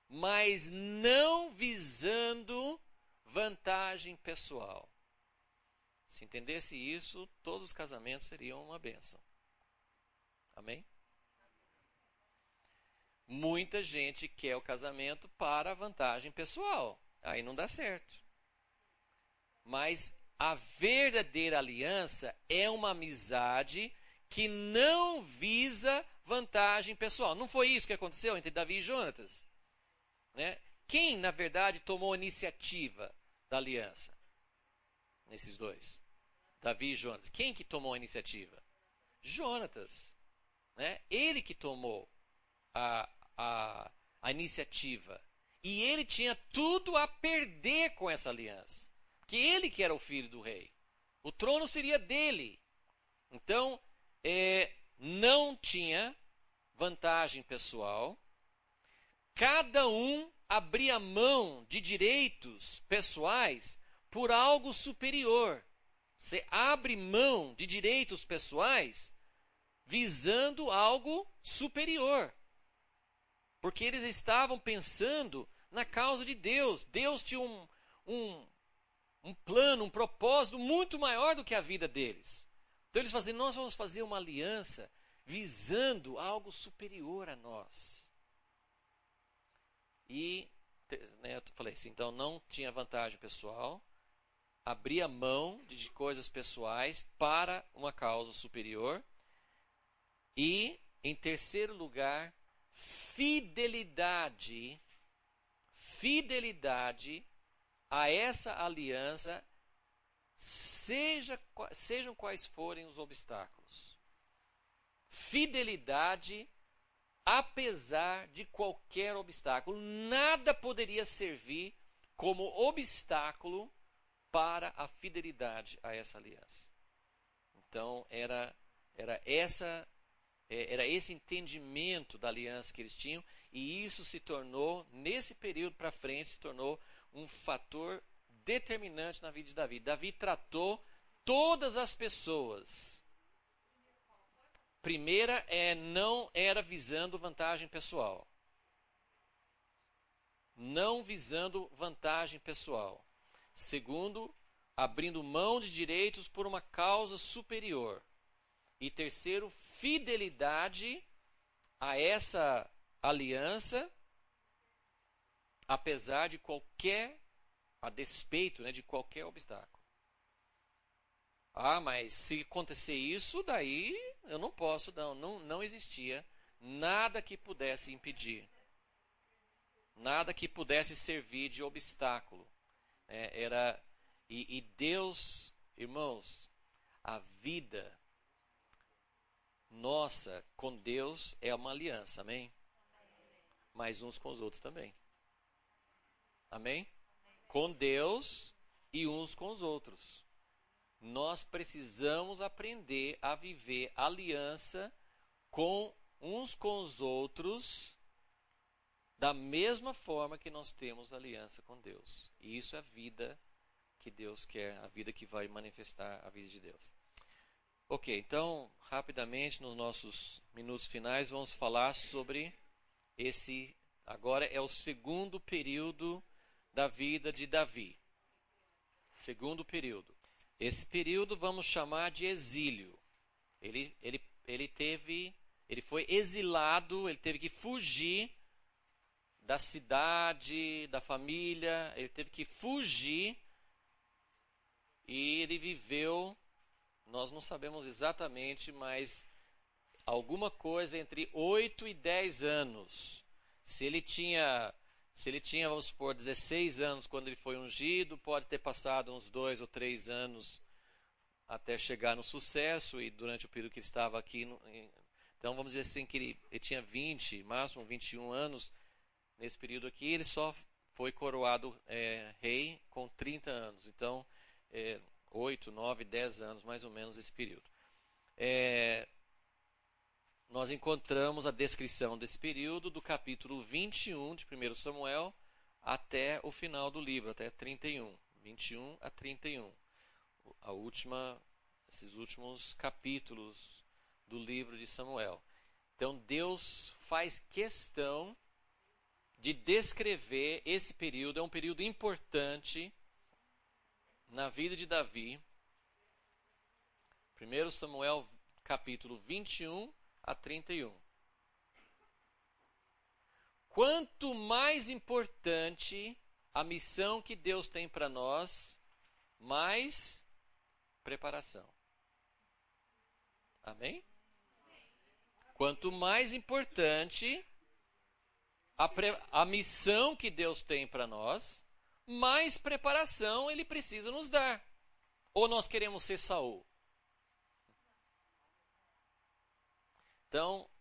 mas não visando vantagem pessoal. Se entendesse isso, todos os casamentos seriam uma bênção. Amém? Muita gente quer o casamento para vantagem pessoal. Aí não dá certo. Mas a verdadeira aliança é uma amizade que não visa vantagem pessoal. Não foi isso que aconteceu entre Davi e Jonatas? Né? Quem, na verdade, tomou a iniciativa da aliança? Nesses dois. Davi e Jonatas. Quem que tomou a iniciativa? Jonatas. Né? Ele que tomou a iniciativa. E ele tinha tudo a perder com essa aliança. Que ele que era o filho do rei. O trono seria dele. Então, não tinha vantagem pessoal. Cada um abria mão de direitos pessoais por algo superior. Você abre mão de direitos pessoais visando algo superior. Porque eles estavam pensando na causa de Deus. Deus tinha um plano, um propósito muito maior do que a vida deles. Então eles faziam, nós vamos fazer uma aliança visando algo superior a nós. E, né, eu falei assim, então não tinha vantagem pessoal, abria mão de coisas pessoais para uma causa superior. E, em terceiro lugar, fidelidade a essa aliança, sejam quais forem os obstáculos. Fidelidade apesar de qualquer obstáculo. Nada poderia servir como obstáculo para a fidelidade a essa aliança. Então, era esse entendimento da aliança que eles tinham, e isso se tornou, nesse período para frente, se tornou um fator determinante na vida de Davi. Davi tratou todas as pessoas. Primeira não era visando vantagem pessoal. Não visando vantagem pessoal. Segundo, abrindo mão de direitos por uma causa superior. E terceiro, fidelidade a essa aliança, apesar de a despeito, né, de qualquer obstáculo. Ah, mas se acontecer isso, daí eu não posso, não existia nada que pudesse impedir. Nada que pudesse servir de obstáculo. E Deus, irmãos, a vida nossa com Deus é uma aliança, amém? Mas uns com os outros também. Amém? Com Deus e uns com os outros. Nós precisamos aprender a viver aliança com uns com os outros da mesma forma que nós temos aliança com Deus. E isso é a vida que Deus quer, a vida que vai manifestar a vida de Deus. Ok, então, rapidamente, nos nossos minutos finais, vamos falar sobre agora é o segundo período da vida de Davi. Segundo período. Esse período vamos chamar de exílio. Ele foi exilado, ele teve que fugir da cidade, da família, ele teve que fugir e ele viveu, nós não sabemos exatamente, mas alguma coisa entre 8 e 10 anos. Se ele tinha, vamos supor, 16 anos quando ele foi ungido, pode ter passado uns 2 ou 3 anos até chegar no sucesso, e durante o período que ele estava aqui, então vamos dizer assim que ele tinha 20, máximo 21 anos, nesse período aqui, ele só foi coroado rei com 30 anos, então 8, 9, 10 anos, mais ou menos esse período. Nós encontramos a descrição desse período do capítulo 21 de 1 Samuel até o final do livro, até 31, 21 a 31. Esses últimos capítulos do livro de Samuel. Então Deus faz questão de descrever esse período. É um período importante na vida de Davi. 1 Samuel capítulo 21 a 31. Quanto mais importante a missão que Deus tem para nós, mais preparação. Amém? Quanto mais importante a missão que Deus tem para nós, mais preparação Ele precisa nos dar. Ou nós queremos ser Saul? Então,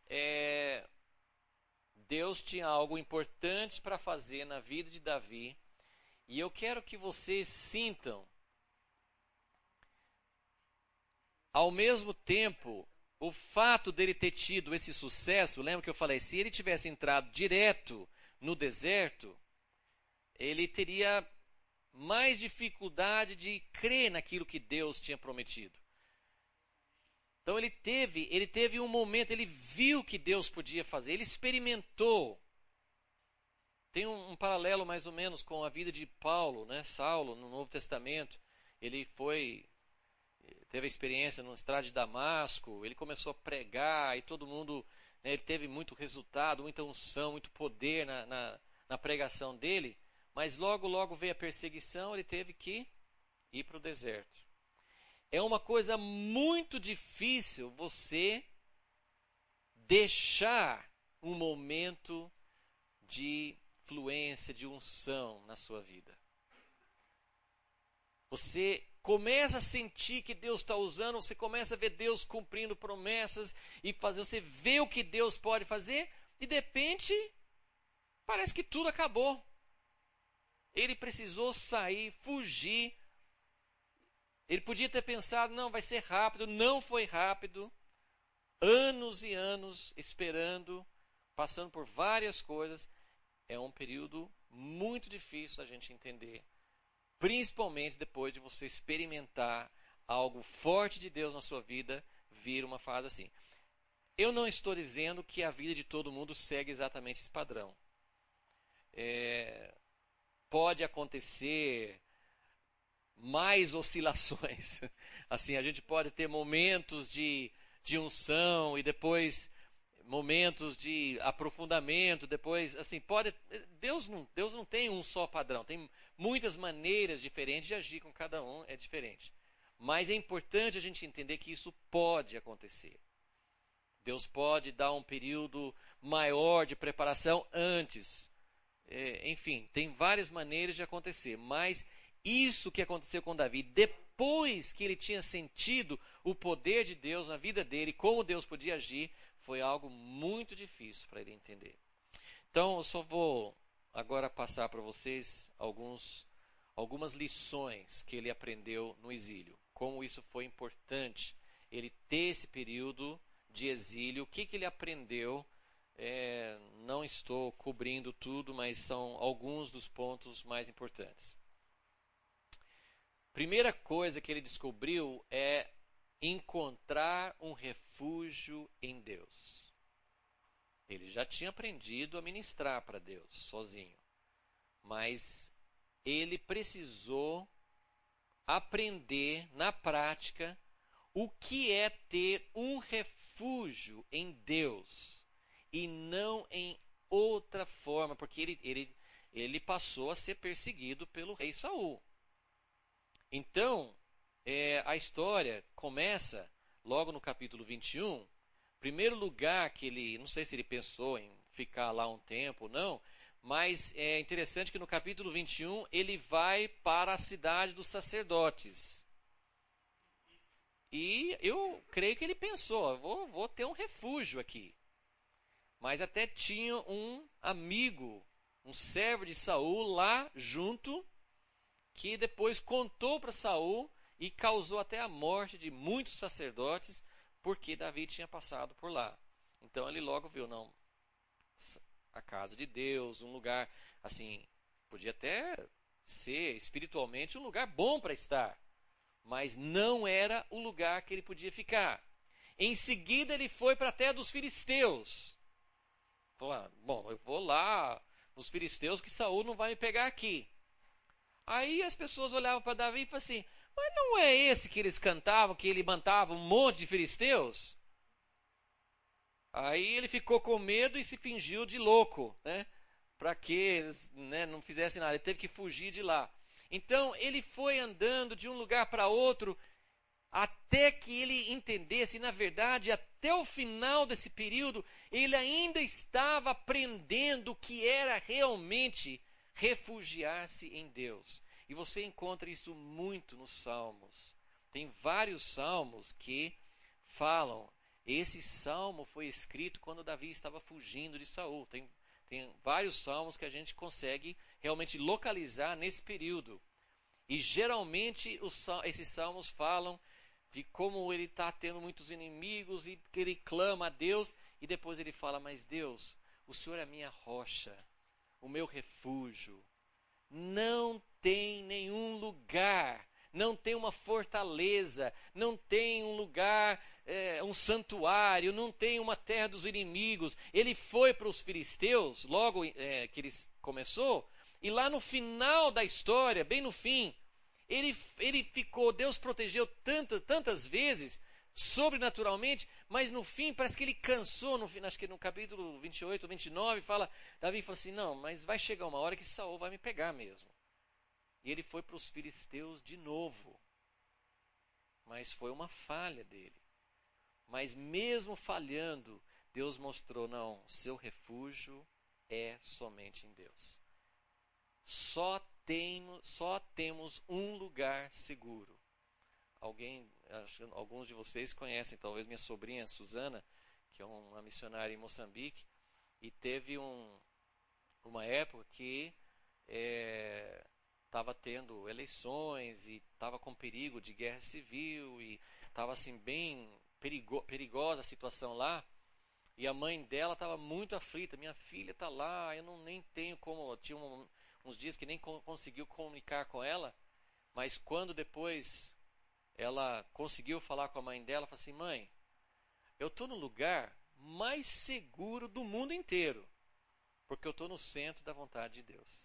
Deus tinha algo importante para fazer na vida de Davi. E eu quero que vocês sintam, ao mesmo tempo, o fato dele ter tido esse sucesso. Lembra que eu falei, se ele tivesse entrado direto no deserto, ele teria mais dificuldade de crer naquilo que Deus tinha prometido. Então ele teve um momento, ele viu que Deus podia fazer, ele experimentou. Tem um paralelo mais ou menos com a vida de Paulo, né? Saulo, no Novo Testamento. Ele teve a experiência no estrado de Damasco, ele começou a pregar e todo mundo, né, ele teve muito resultado, muita unção, muito poder na pregação dele, mas logo veio a perseguição, ele teve que ir para o deserto. É uma coisa muito difícil você deixar um momento de fluência, de unção na sua vida. Você começa a sentir que Deus está usando, você começa a ver Deus cumprindo promessas e você vê o que Deus pode fazer e de repente parece que tudo acabou. Ele precisou sair, fugir. Ele podia ter pensado, não, vai ser rápido, não foi rápido. Anos e anos esperando, passando por várias coisas. É um período muito difícil da gente entender. Principalmente depois de você experimentar algo forte de Deus na sua vida, vir uma fase assim. Eu não estou dizendo que a vida de todo mundo segue exatamente esse padrão. Pode acontecer mais oscilações. Assim, a gente pode ter momentos de unção e depois momentos de aprofundamento, depois, assim, Deus não tem um só padrão, tem muitas maneiras diferentes de agir com cada um, é diferente. Mas é importante a gente entender que isso pode acontecer. Deus pode dar um período maior de preparação antes. Enfim, tem várias maneiras de acontecer, mas isso que aconteceu com Davi, depois que ele tinha sentido o poder de Deus na vida dele, como Deus podia agir, foi algo muito difícil para ele entender. Então, eu só vou agora passar para vocês algumas lições que ele aprendeu no exílio. Como isso foi importante, ele ter esse período de exílio. O que ele aprendeu? Não estou cobrindo tudo, mas são alguns dos pontos mais importantes. Primeira coisa que ele descobriu é encontrar um refúgio em Deus. Ele já tinha aprendido a ministrar para Deus sozinho, mas ele precisou aprender na prática o que é ter um refúgio em Deus e não em outra forma, porque ele passou a ser perseguido pelo rei Saul. Então, a história começa logo no capítulo 21. Primeiro lugar que ele, não sei se ele pensou em ficar lá um tempo ou não, mas é interessante que no capítulo 21 ele vai para a cidade dos sacerdotes. E eu creio que ele pensou, vou ter um refúgio aqui. Mas até tinha um amigo, um servo de Saul lá junto, que depois contou para Saul e causou até a morte de muitos sacerdotes, porque Davi tinha passado por lá. Então ele logo viu, não, a casa de Deus, um lugar, assim, podia até ser espiritualmente um lugar bom para estar, mas não era o lugar que ele podia ficar. Em seguida ele foi para a terra dos filisteus. Falou, bom, eu vou lá, os filisteus, que Saul não vai me pegar aqui. Aí as pessoas olhavam para Davi e falavam assim, mas não é esse que eles cantavam, que ele matava um monte de filisteus? Aí ele ficou com medo e se fingiu de louco, né? Para que eles, né, não fizessem nada. Ele teve que fugir de lá. Então ele foi andando de um lugar para outro até que ele entendesse, e na verdade, até o final desse período, ele ainda estava aprendendo o que era realmente refugiar-se em Deus. E você encontra isso muito nos Salmos. Tem vários salmos que falam. Esse salmo foi escrito quando Davi estava fugindo de Saul. Tem vários salmos que a gente consegue realmente localizar nesse período. E geralmente esses salmos falam de como ele está tendo muitos inimigos e que ele clama a Deus. E depois ele fala, mas Deus, o Senhor é a minha rocha, o meu refúgio. Não tem nenhum lugar, não tem uma fortaleza, não tem um lugar, um santuário, não tem uma terra dos inimigos. Ele foi para os filisteus, logo que ele começou, e lá no final da história, bem no fim, ele ficou, Deus protegeu tantas vezes, sobrenaturalmente, mas no fim parece que ele cansou, acho que no capítulo 28, 29, Davi fala assim, não, mas vai chegar uma hora que Saul vai me pegar mesmo. E ele foi para os filisteus de novo, mas foi uma falha dele. Mas mesmo falhando, Deus mostrou, não, seu refúgio é somente em Deus. Só temos um lugar seguro. Alguns de vocês conhecem, talvez minha sobrinha Susana, que é uma missionária em Moçambique, e teve uma época que estava tendo eleições e estava com perigo de guerra civil e estava assim bem perigosa a situação lá. E a mãe dela estava muito aflita. Minha filha está lá, eu nem tenho como. Tinha uns dias que nem conseguiu comunicar com ela, mas quando depois ela conseguiu falar com a mãe dela, falou assim, mãe, eu estou no lugar mais seguro do mundo inteiro, porque eu estou no centro da vontade de Deus.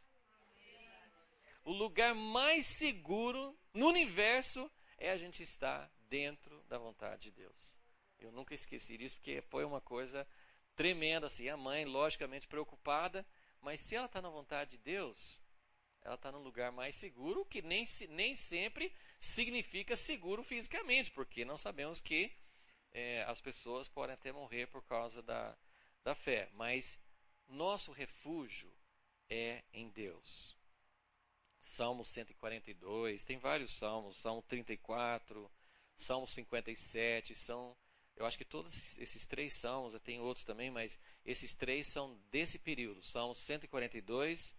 O lugar mais seguro no universo é a gente estar dentro da vontade de Deus. Eu nunca esqueci disso, porque foi uma coisa tremenda, assim, a mãe logicamente preocupada, mas se ela está na vontade de Deus, ela está no lugar mais seguro, que nem sempre significa seguro fisicamente, porque nós sabemos que as pessoas podem até morrer por causa da fé, mas nosso refúgio é em Deus. Salmo 142, tem vários salmos, Salmo 34, Salmo 57, eu acho que todos esses 3 salmos, tem outros também, mas esses 3 são desse período, Salmo 142,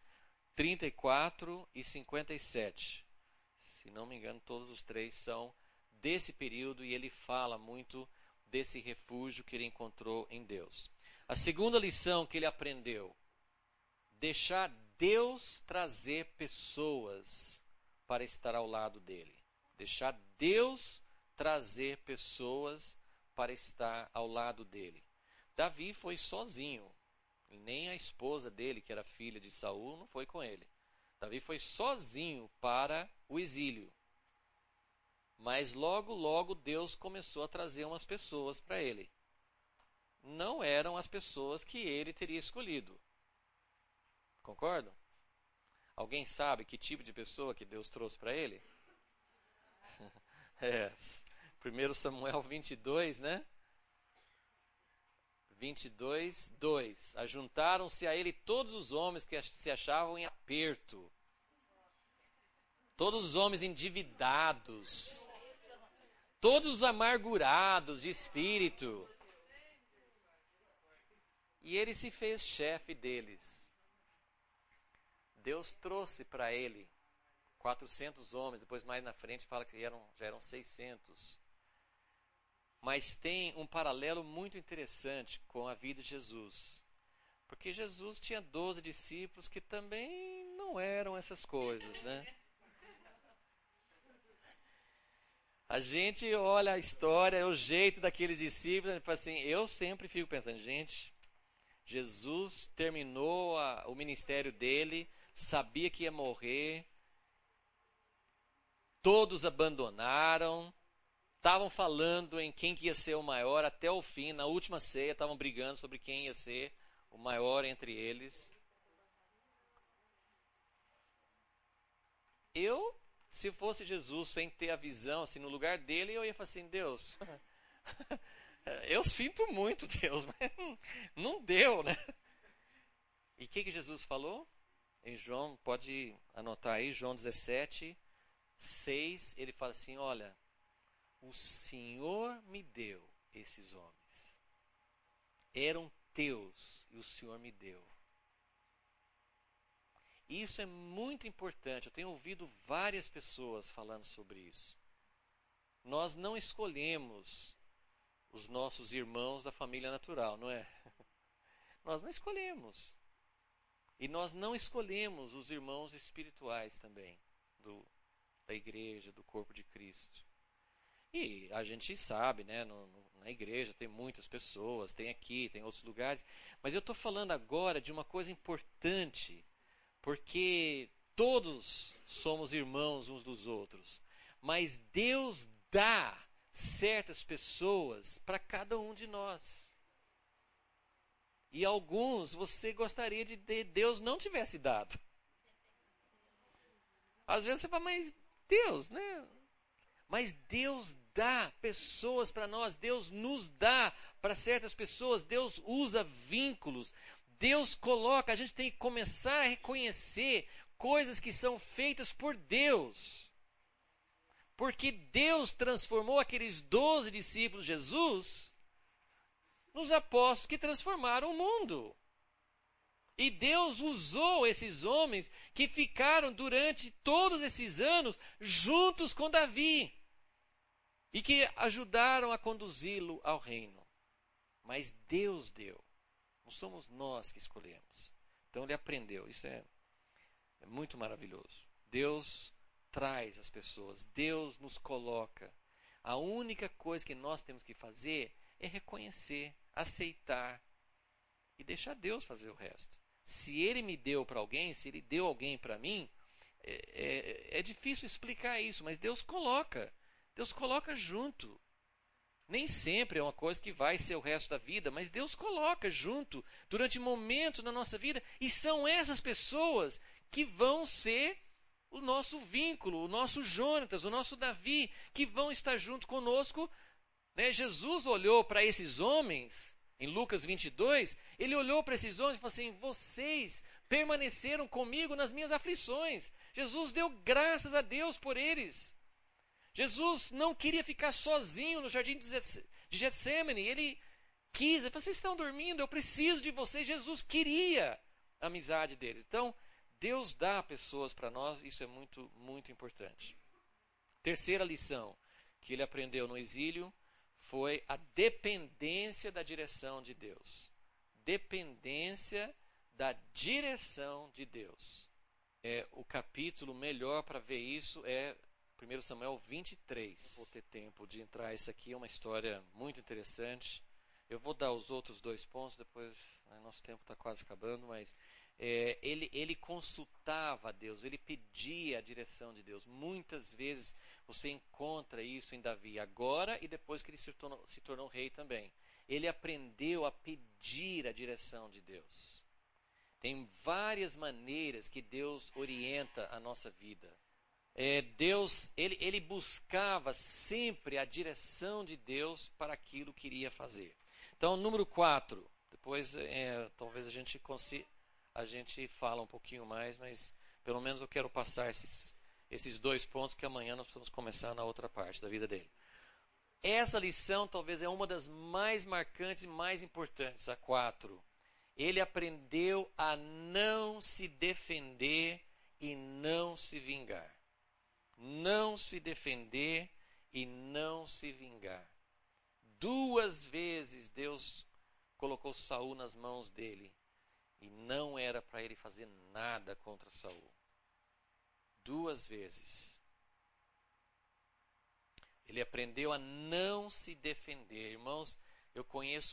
34 e 57. Se não me engano, todos os 3 são desse período e ele fala muito desse refúgio que ele encontrou em Deus. A segunda lição que ele aprendeu, deixar Deus trazer pessoas para estar ao lado dele. Deixar Deus trazer pessoas para estar ao lado dele. Davi foi sozinho. Nem a esposa dele, que era filha de Saul, não foi com ele. Davi foi sozinho para o exílio. Mas logo Deus começou a trazer umas pessoas para ele. Não eram as pessoas que ele teria escolhido. Concordam? Alguém sabe que tipo de pessoa que Deus trouxe para ele? 1 Samuel 22, né? 22, 2. Ajuntaram-se a ele todos os homens que se achavam em aperto. Todos os homens endividados. Todos os amargurados de espírito. E ele se fez chefe deles. Deus trouxe para ele 400 homens, depois mais na frente fala que já eram 600. Mas tem um paralelo muito interessante com a vida de Jesus. Porque Jesus tinha 12 discípulos que também não eram essas coisas, né? A gente olha a história, o jeito daqueles discípulos, e fala assim, eu sempre fico pensando, gente, Jesus terminou o ministério dele, sabia que ia morrer, todos abandonaram, estavam falando em quem que ia ser o maior até o fim. Na última ceia estavam brigando sobre quem ia ser o maior entre eles. Eu, se fosse Jesus, sem ter a visão, assim, no lugar dele, eu ia falar assim, Deus, eu sinto muito, Deus, mas não deu, né? E o que Jesus falou? Em João, pode anotar aí, João 17, 6, ele fala assim, olha, o Senhor me deu esses homens. Eram teus e o Senhor me deu. Isso é muito importante. Eu tenho ouvido várias pessoas falando sobre isso. Nós não escolhemos os nossos irmãos da família natural, não é? Nós não escolhemos. E nós não escolhemos os irmãos espirituais também, da igreja, do corpo de Cristo. E a gente sabe, né, na igreja tem muitas pessoas, tem aqui, tem outros lugares, mas eu estou falando agora de uma coisa importante, porque todos somos irmãos uns dos outros, mas Deus dá certas pessoas para cada um de nós. E alguns você gostaria de Deus não tivesse dado. Às vezes você fala, mas Deus, né? Mas Deus dá pessoas para nós, Deus nos dá para certas pessoas, Deus usa vínculos, Deus coloca, a gente tem que começar a reconhecer coisas que são feitas por Deus. Porque Deus transformou aqueles 12 discípulos de Jesus nos apóstolos que transformaram o mundo. E Deus usou esses homens que ficaram durante todos esses anos juntos com Davi e que ajudaram a conduzi-lo ao reino. Mas Deus deu, não somos nós que escolhemos. Então ele aprendeu, isso é muito maravilhoso. Deus traz as pessoas, Deus nos coloca. A única coisa que nós temos que fazer é reconhecer, aceitar e deixar Deus fazer o resto. Se Ele me deu para alguém, se Ele deu alguém para mim, é difícil explicar isso, mas Deus coloca junto. Nem sempre é uma coisa que vai ser o resto da vida, mas Deus coloca junto durante momentos na nossa vida, e são essas pessoas que vão ser o nosso vínculo, o nosso Jonatas, o nosso Davi, que vão estar junto conosco. Jesus olhou para esses homens, em Lucas 22, ele olhou para esses homens e falou assim, vocês permaneceram comigo nas minhas aflições. Jesus deu graças a Deus por eles. Jesus não queria ficar sozinho no jardim de Getsêmani, ele quis, ele falou, vocês estão dormindo, eu preciso de vocês. Jesus queria a amizade deles. Então, Deus dá pessoas para nós, isso é muito, muito importante. Terceira lição que ele aprendeu no exílio foi a dependência da direção de Deus. Dependência da direção de Deus. O capítulo melhor para ver isso é 1 Samuel 23. Vou ter tempo de entrar, isso aqui é uma história muito interessante. Eu vou dar os outros 2 pontos, depois nosso tempo está quase acabando, mas ele consultava a Deus, ele pedia a direção de Deus. Muitas vezes você encontra isso em Davi, agora e depois que ele se tornou rei também. Ele aprendeu a pedir a direção de Deus. Tem várias maneiras que Deus orienta a nossa vida. Deus, ele buscava sempre a direção de Deus para aquilo que iria fazer. Então, número 4, depois talvez a gente fala um pouquinho mais, mas pelo menos eu quero passar esses 2 pontos, que amanhã nós precisamos começar na outra parte da vida dele. Essa lição talvez é uma das mais marcantes e mais importantes, a 4. Ele aprendeu a não se defender e não se vingar. Não se defender e não se vingar. 2 vezes Deus colocou Saul nas mãos dele e não era para ele fazer nada contra Saul. 2 vezes. Ele aprendeu a não se defender. Irmãos, eu conheço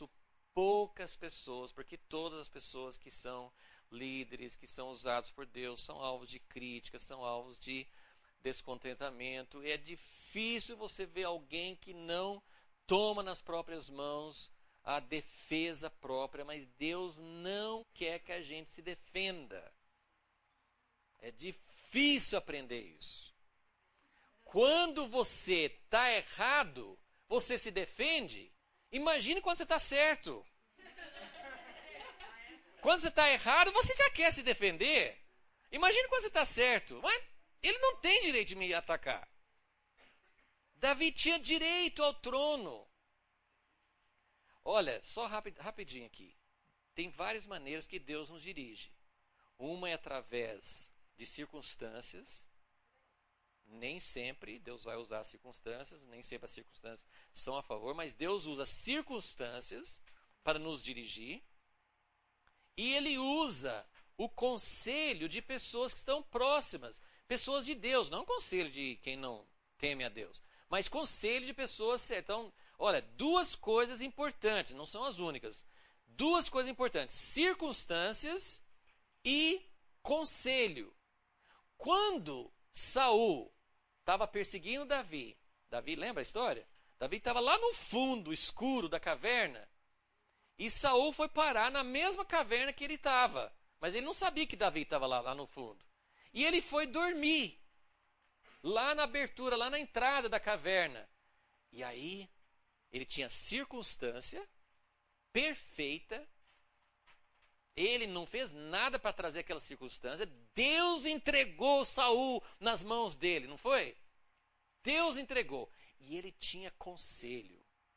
poucas pessoas, porque todas as pessoas que são líderes, que são usados por Deus, são alvos de crítica, são alvos de descontentamento. E é difícil você ver alguém que não toma nas próprias mãos a defesa própria, mas Deus não quer que a gente se defenda. É difícil aprender isso. Quando você está errado, você se defende. Imagine quando você está certo. Quando você está errado, você já quer se defender. Imagine quando você está certo. Mas ele não tem direito de me atacar. Davi tinha direito ao trono. Olha, só rapidinho aqui. Tem várias maneiras que Deus nos dirige. Uma é através de circunstâncias. Nem sempre Deus vai usar circunstâncias, nem sempre as circunstâncias são a favor, mas Deus usa circunstâncias para nos dirigir. E Ele usa o conselho de pessoas que estão próximas, pessoas de Deus, não conselho de quem não teme a Deus, mas conselho de pessoas certas. Então, olha, duas coisas importantes, não são as únicas. Duas coisas importantes: circunstâncias e conselho. Quando Saul estava perseguindo Davi, lembra a história? Davi estava lá no fundo escuro da caverna, e Saul foi parar na mesma caverna que ele estava, mas ele não sabia que Davi estava lá no fundo. E ele foi dormir lá na abertura, lá na entrada da caverna. E aí ele tinha circunstância perfeita. Ele não fez nada para trazer aquela circunstância. Deus entregou Saul nas mãos dele, não foi? Deus entregou. E ele tinha conselho.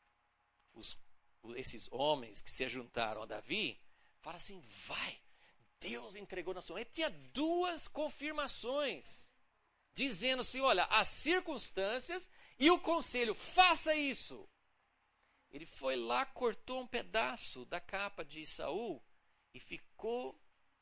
Esses homens que se juntaram a Davi, falaram assim: vai, Deus entregou na sua mão. Ele tinha duas confirmações, dizendo assim: olha, as circunstâncias e o conselho, faça isso. Ele foi lá, cortou um pedaço da capa de Saul e ficou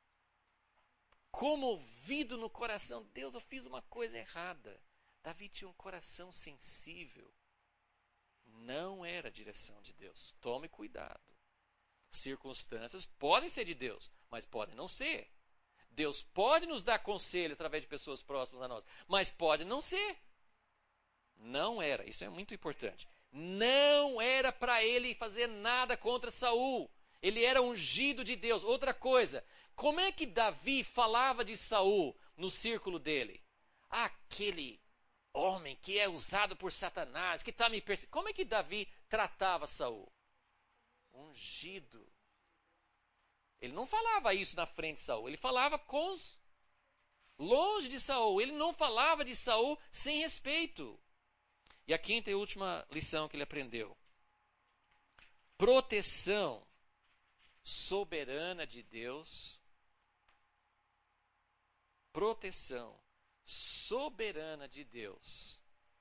comovido no coração. Deus, eu fiz uma coisa errada. Davi tinha um coração sensível. Não era a direção de Deus. Tome cuidado. Circunstâncias podem ser de Deus, mas podem não ser. Deus pode nos dar conselho através de pessoas próximas a nós, mas pode não ser. Não era, isso é muito importante. Não era para ele fazer nada contra Saul. Ele era ungido de Deus. Outra coisa, como é que Davi falava de Saul no círculo dele? Aquele homem que é usado por Satanás, que está me perseguindo. Como é que Davi tratava Saul? Ungido. Ele não falava isso na frente de Saul, ele falava longe de Saul. Ele não falava de Saul sem respeito. E a quinta e última lição que ele aprendeu: proteção soberana de Deus. Proteção soberana de Deus.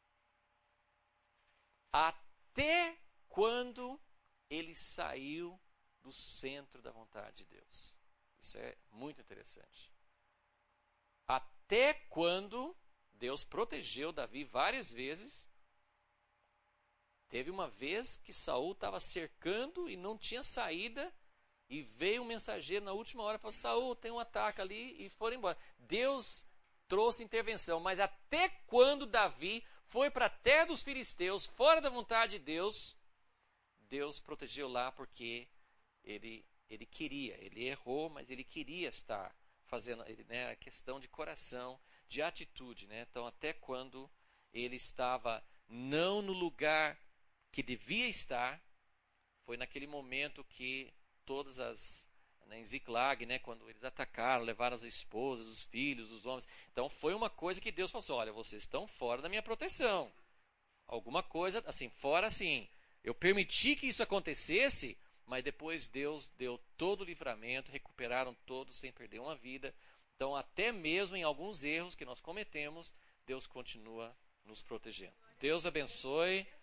Até quando ele saiu do centro da vontade de Deus. Isso é muito interessante. Até quando Deus protegeu Davi várias vezes. Teve uma vez que Saul estava cercando e não tinha saída, e veio um mensageiro na última hora e falou: Saul, tem um ataque ali, e foram embora. Deus trouxe intervenção, mas até quando Davi foi para a terra dos filisteus, fora da vontade de Deus, Deus protegeu lá porque ele queria, ele errou, mas ele queria estar fazendo, a questão de coração, de atitude. Então, até quando ele estava não no lugar que devia estar, foi naquele momento que todas as, em Ziklag, quando eles atacaram, levaram as esposas, os filhos, os homens. Então foi uma coisa que Deus falou assim: olha, vocês estão fora da minha proteção. Alguma coisa, assim, fora assim. Eu permiti que isso acontecesse, mas depois Deus deu todo o livramento, recuperaram todos sem perder uma vida. Então, até mesmo em alguns erros que nós cometemos, Deus continua nos protegendo. Deus abençoe.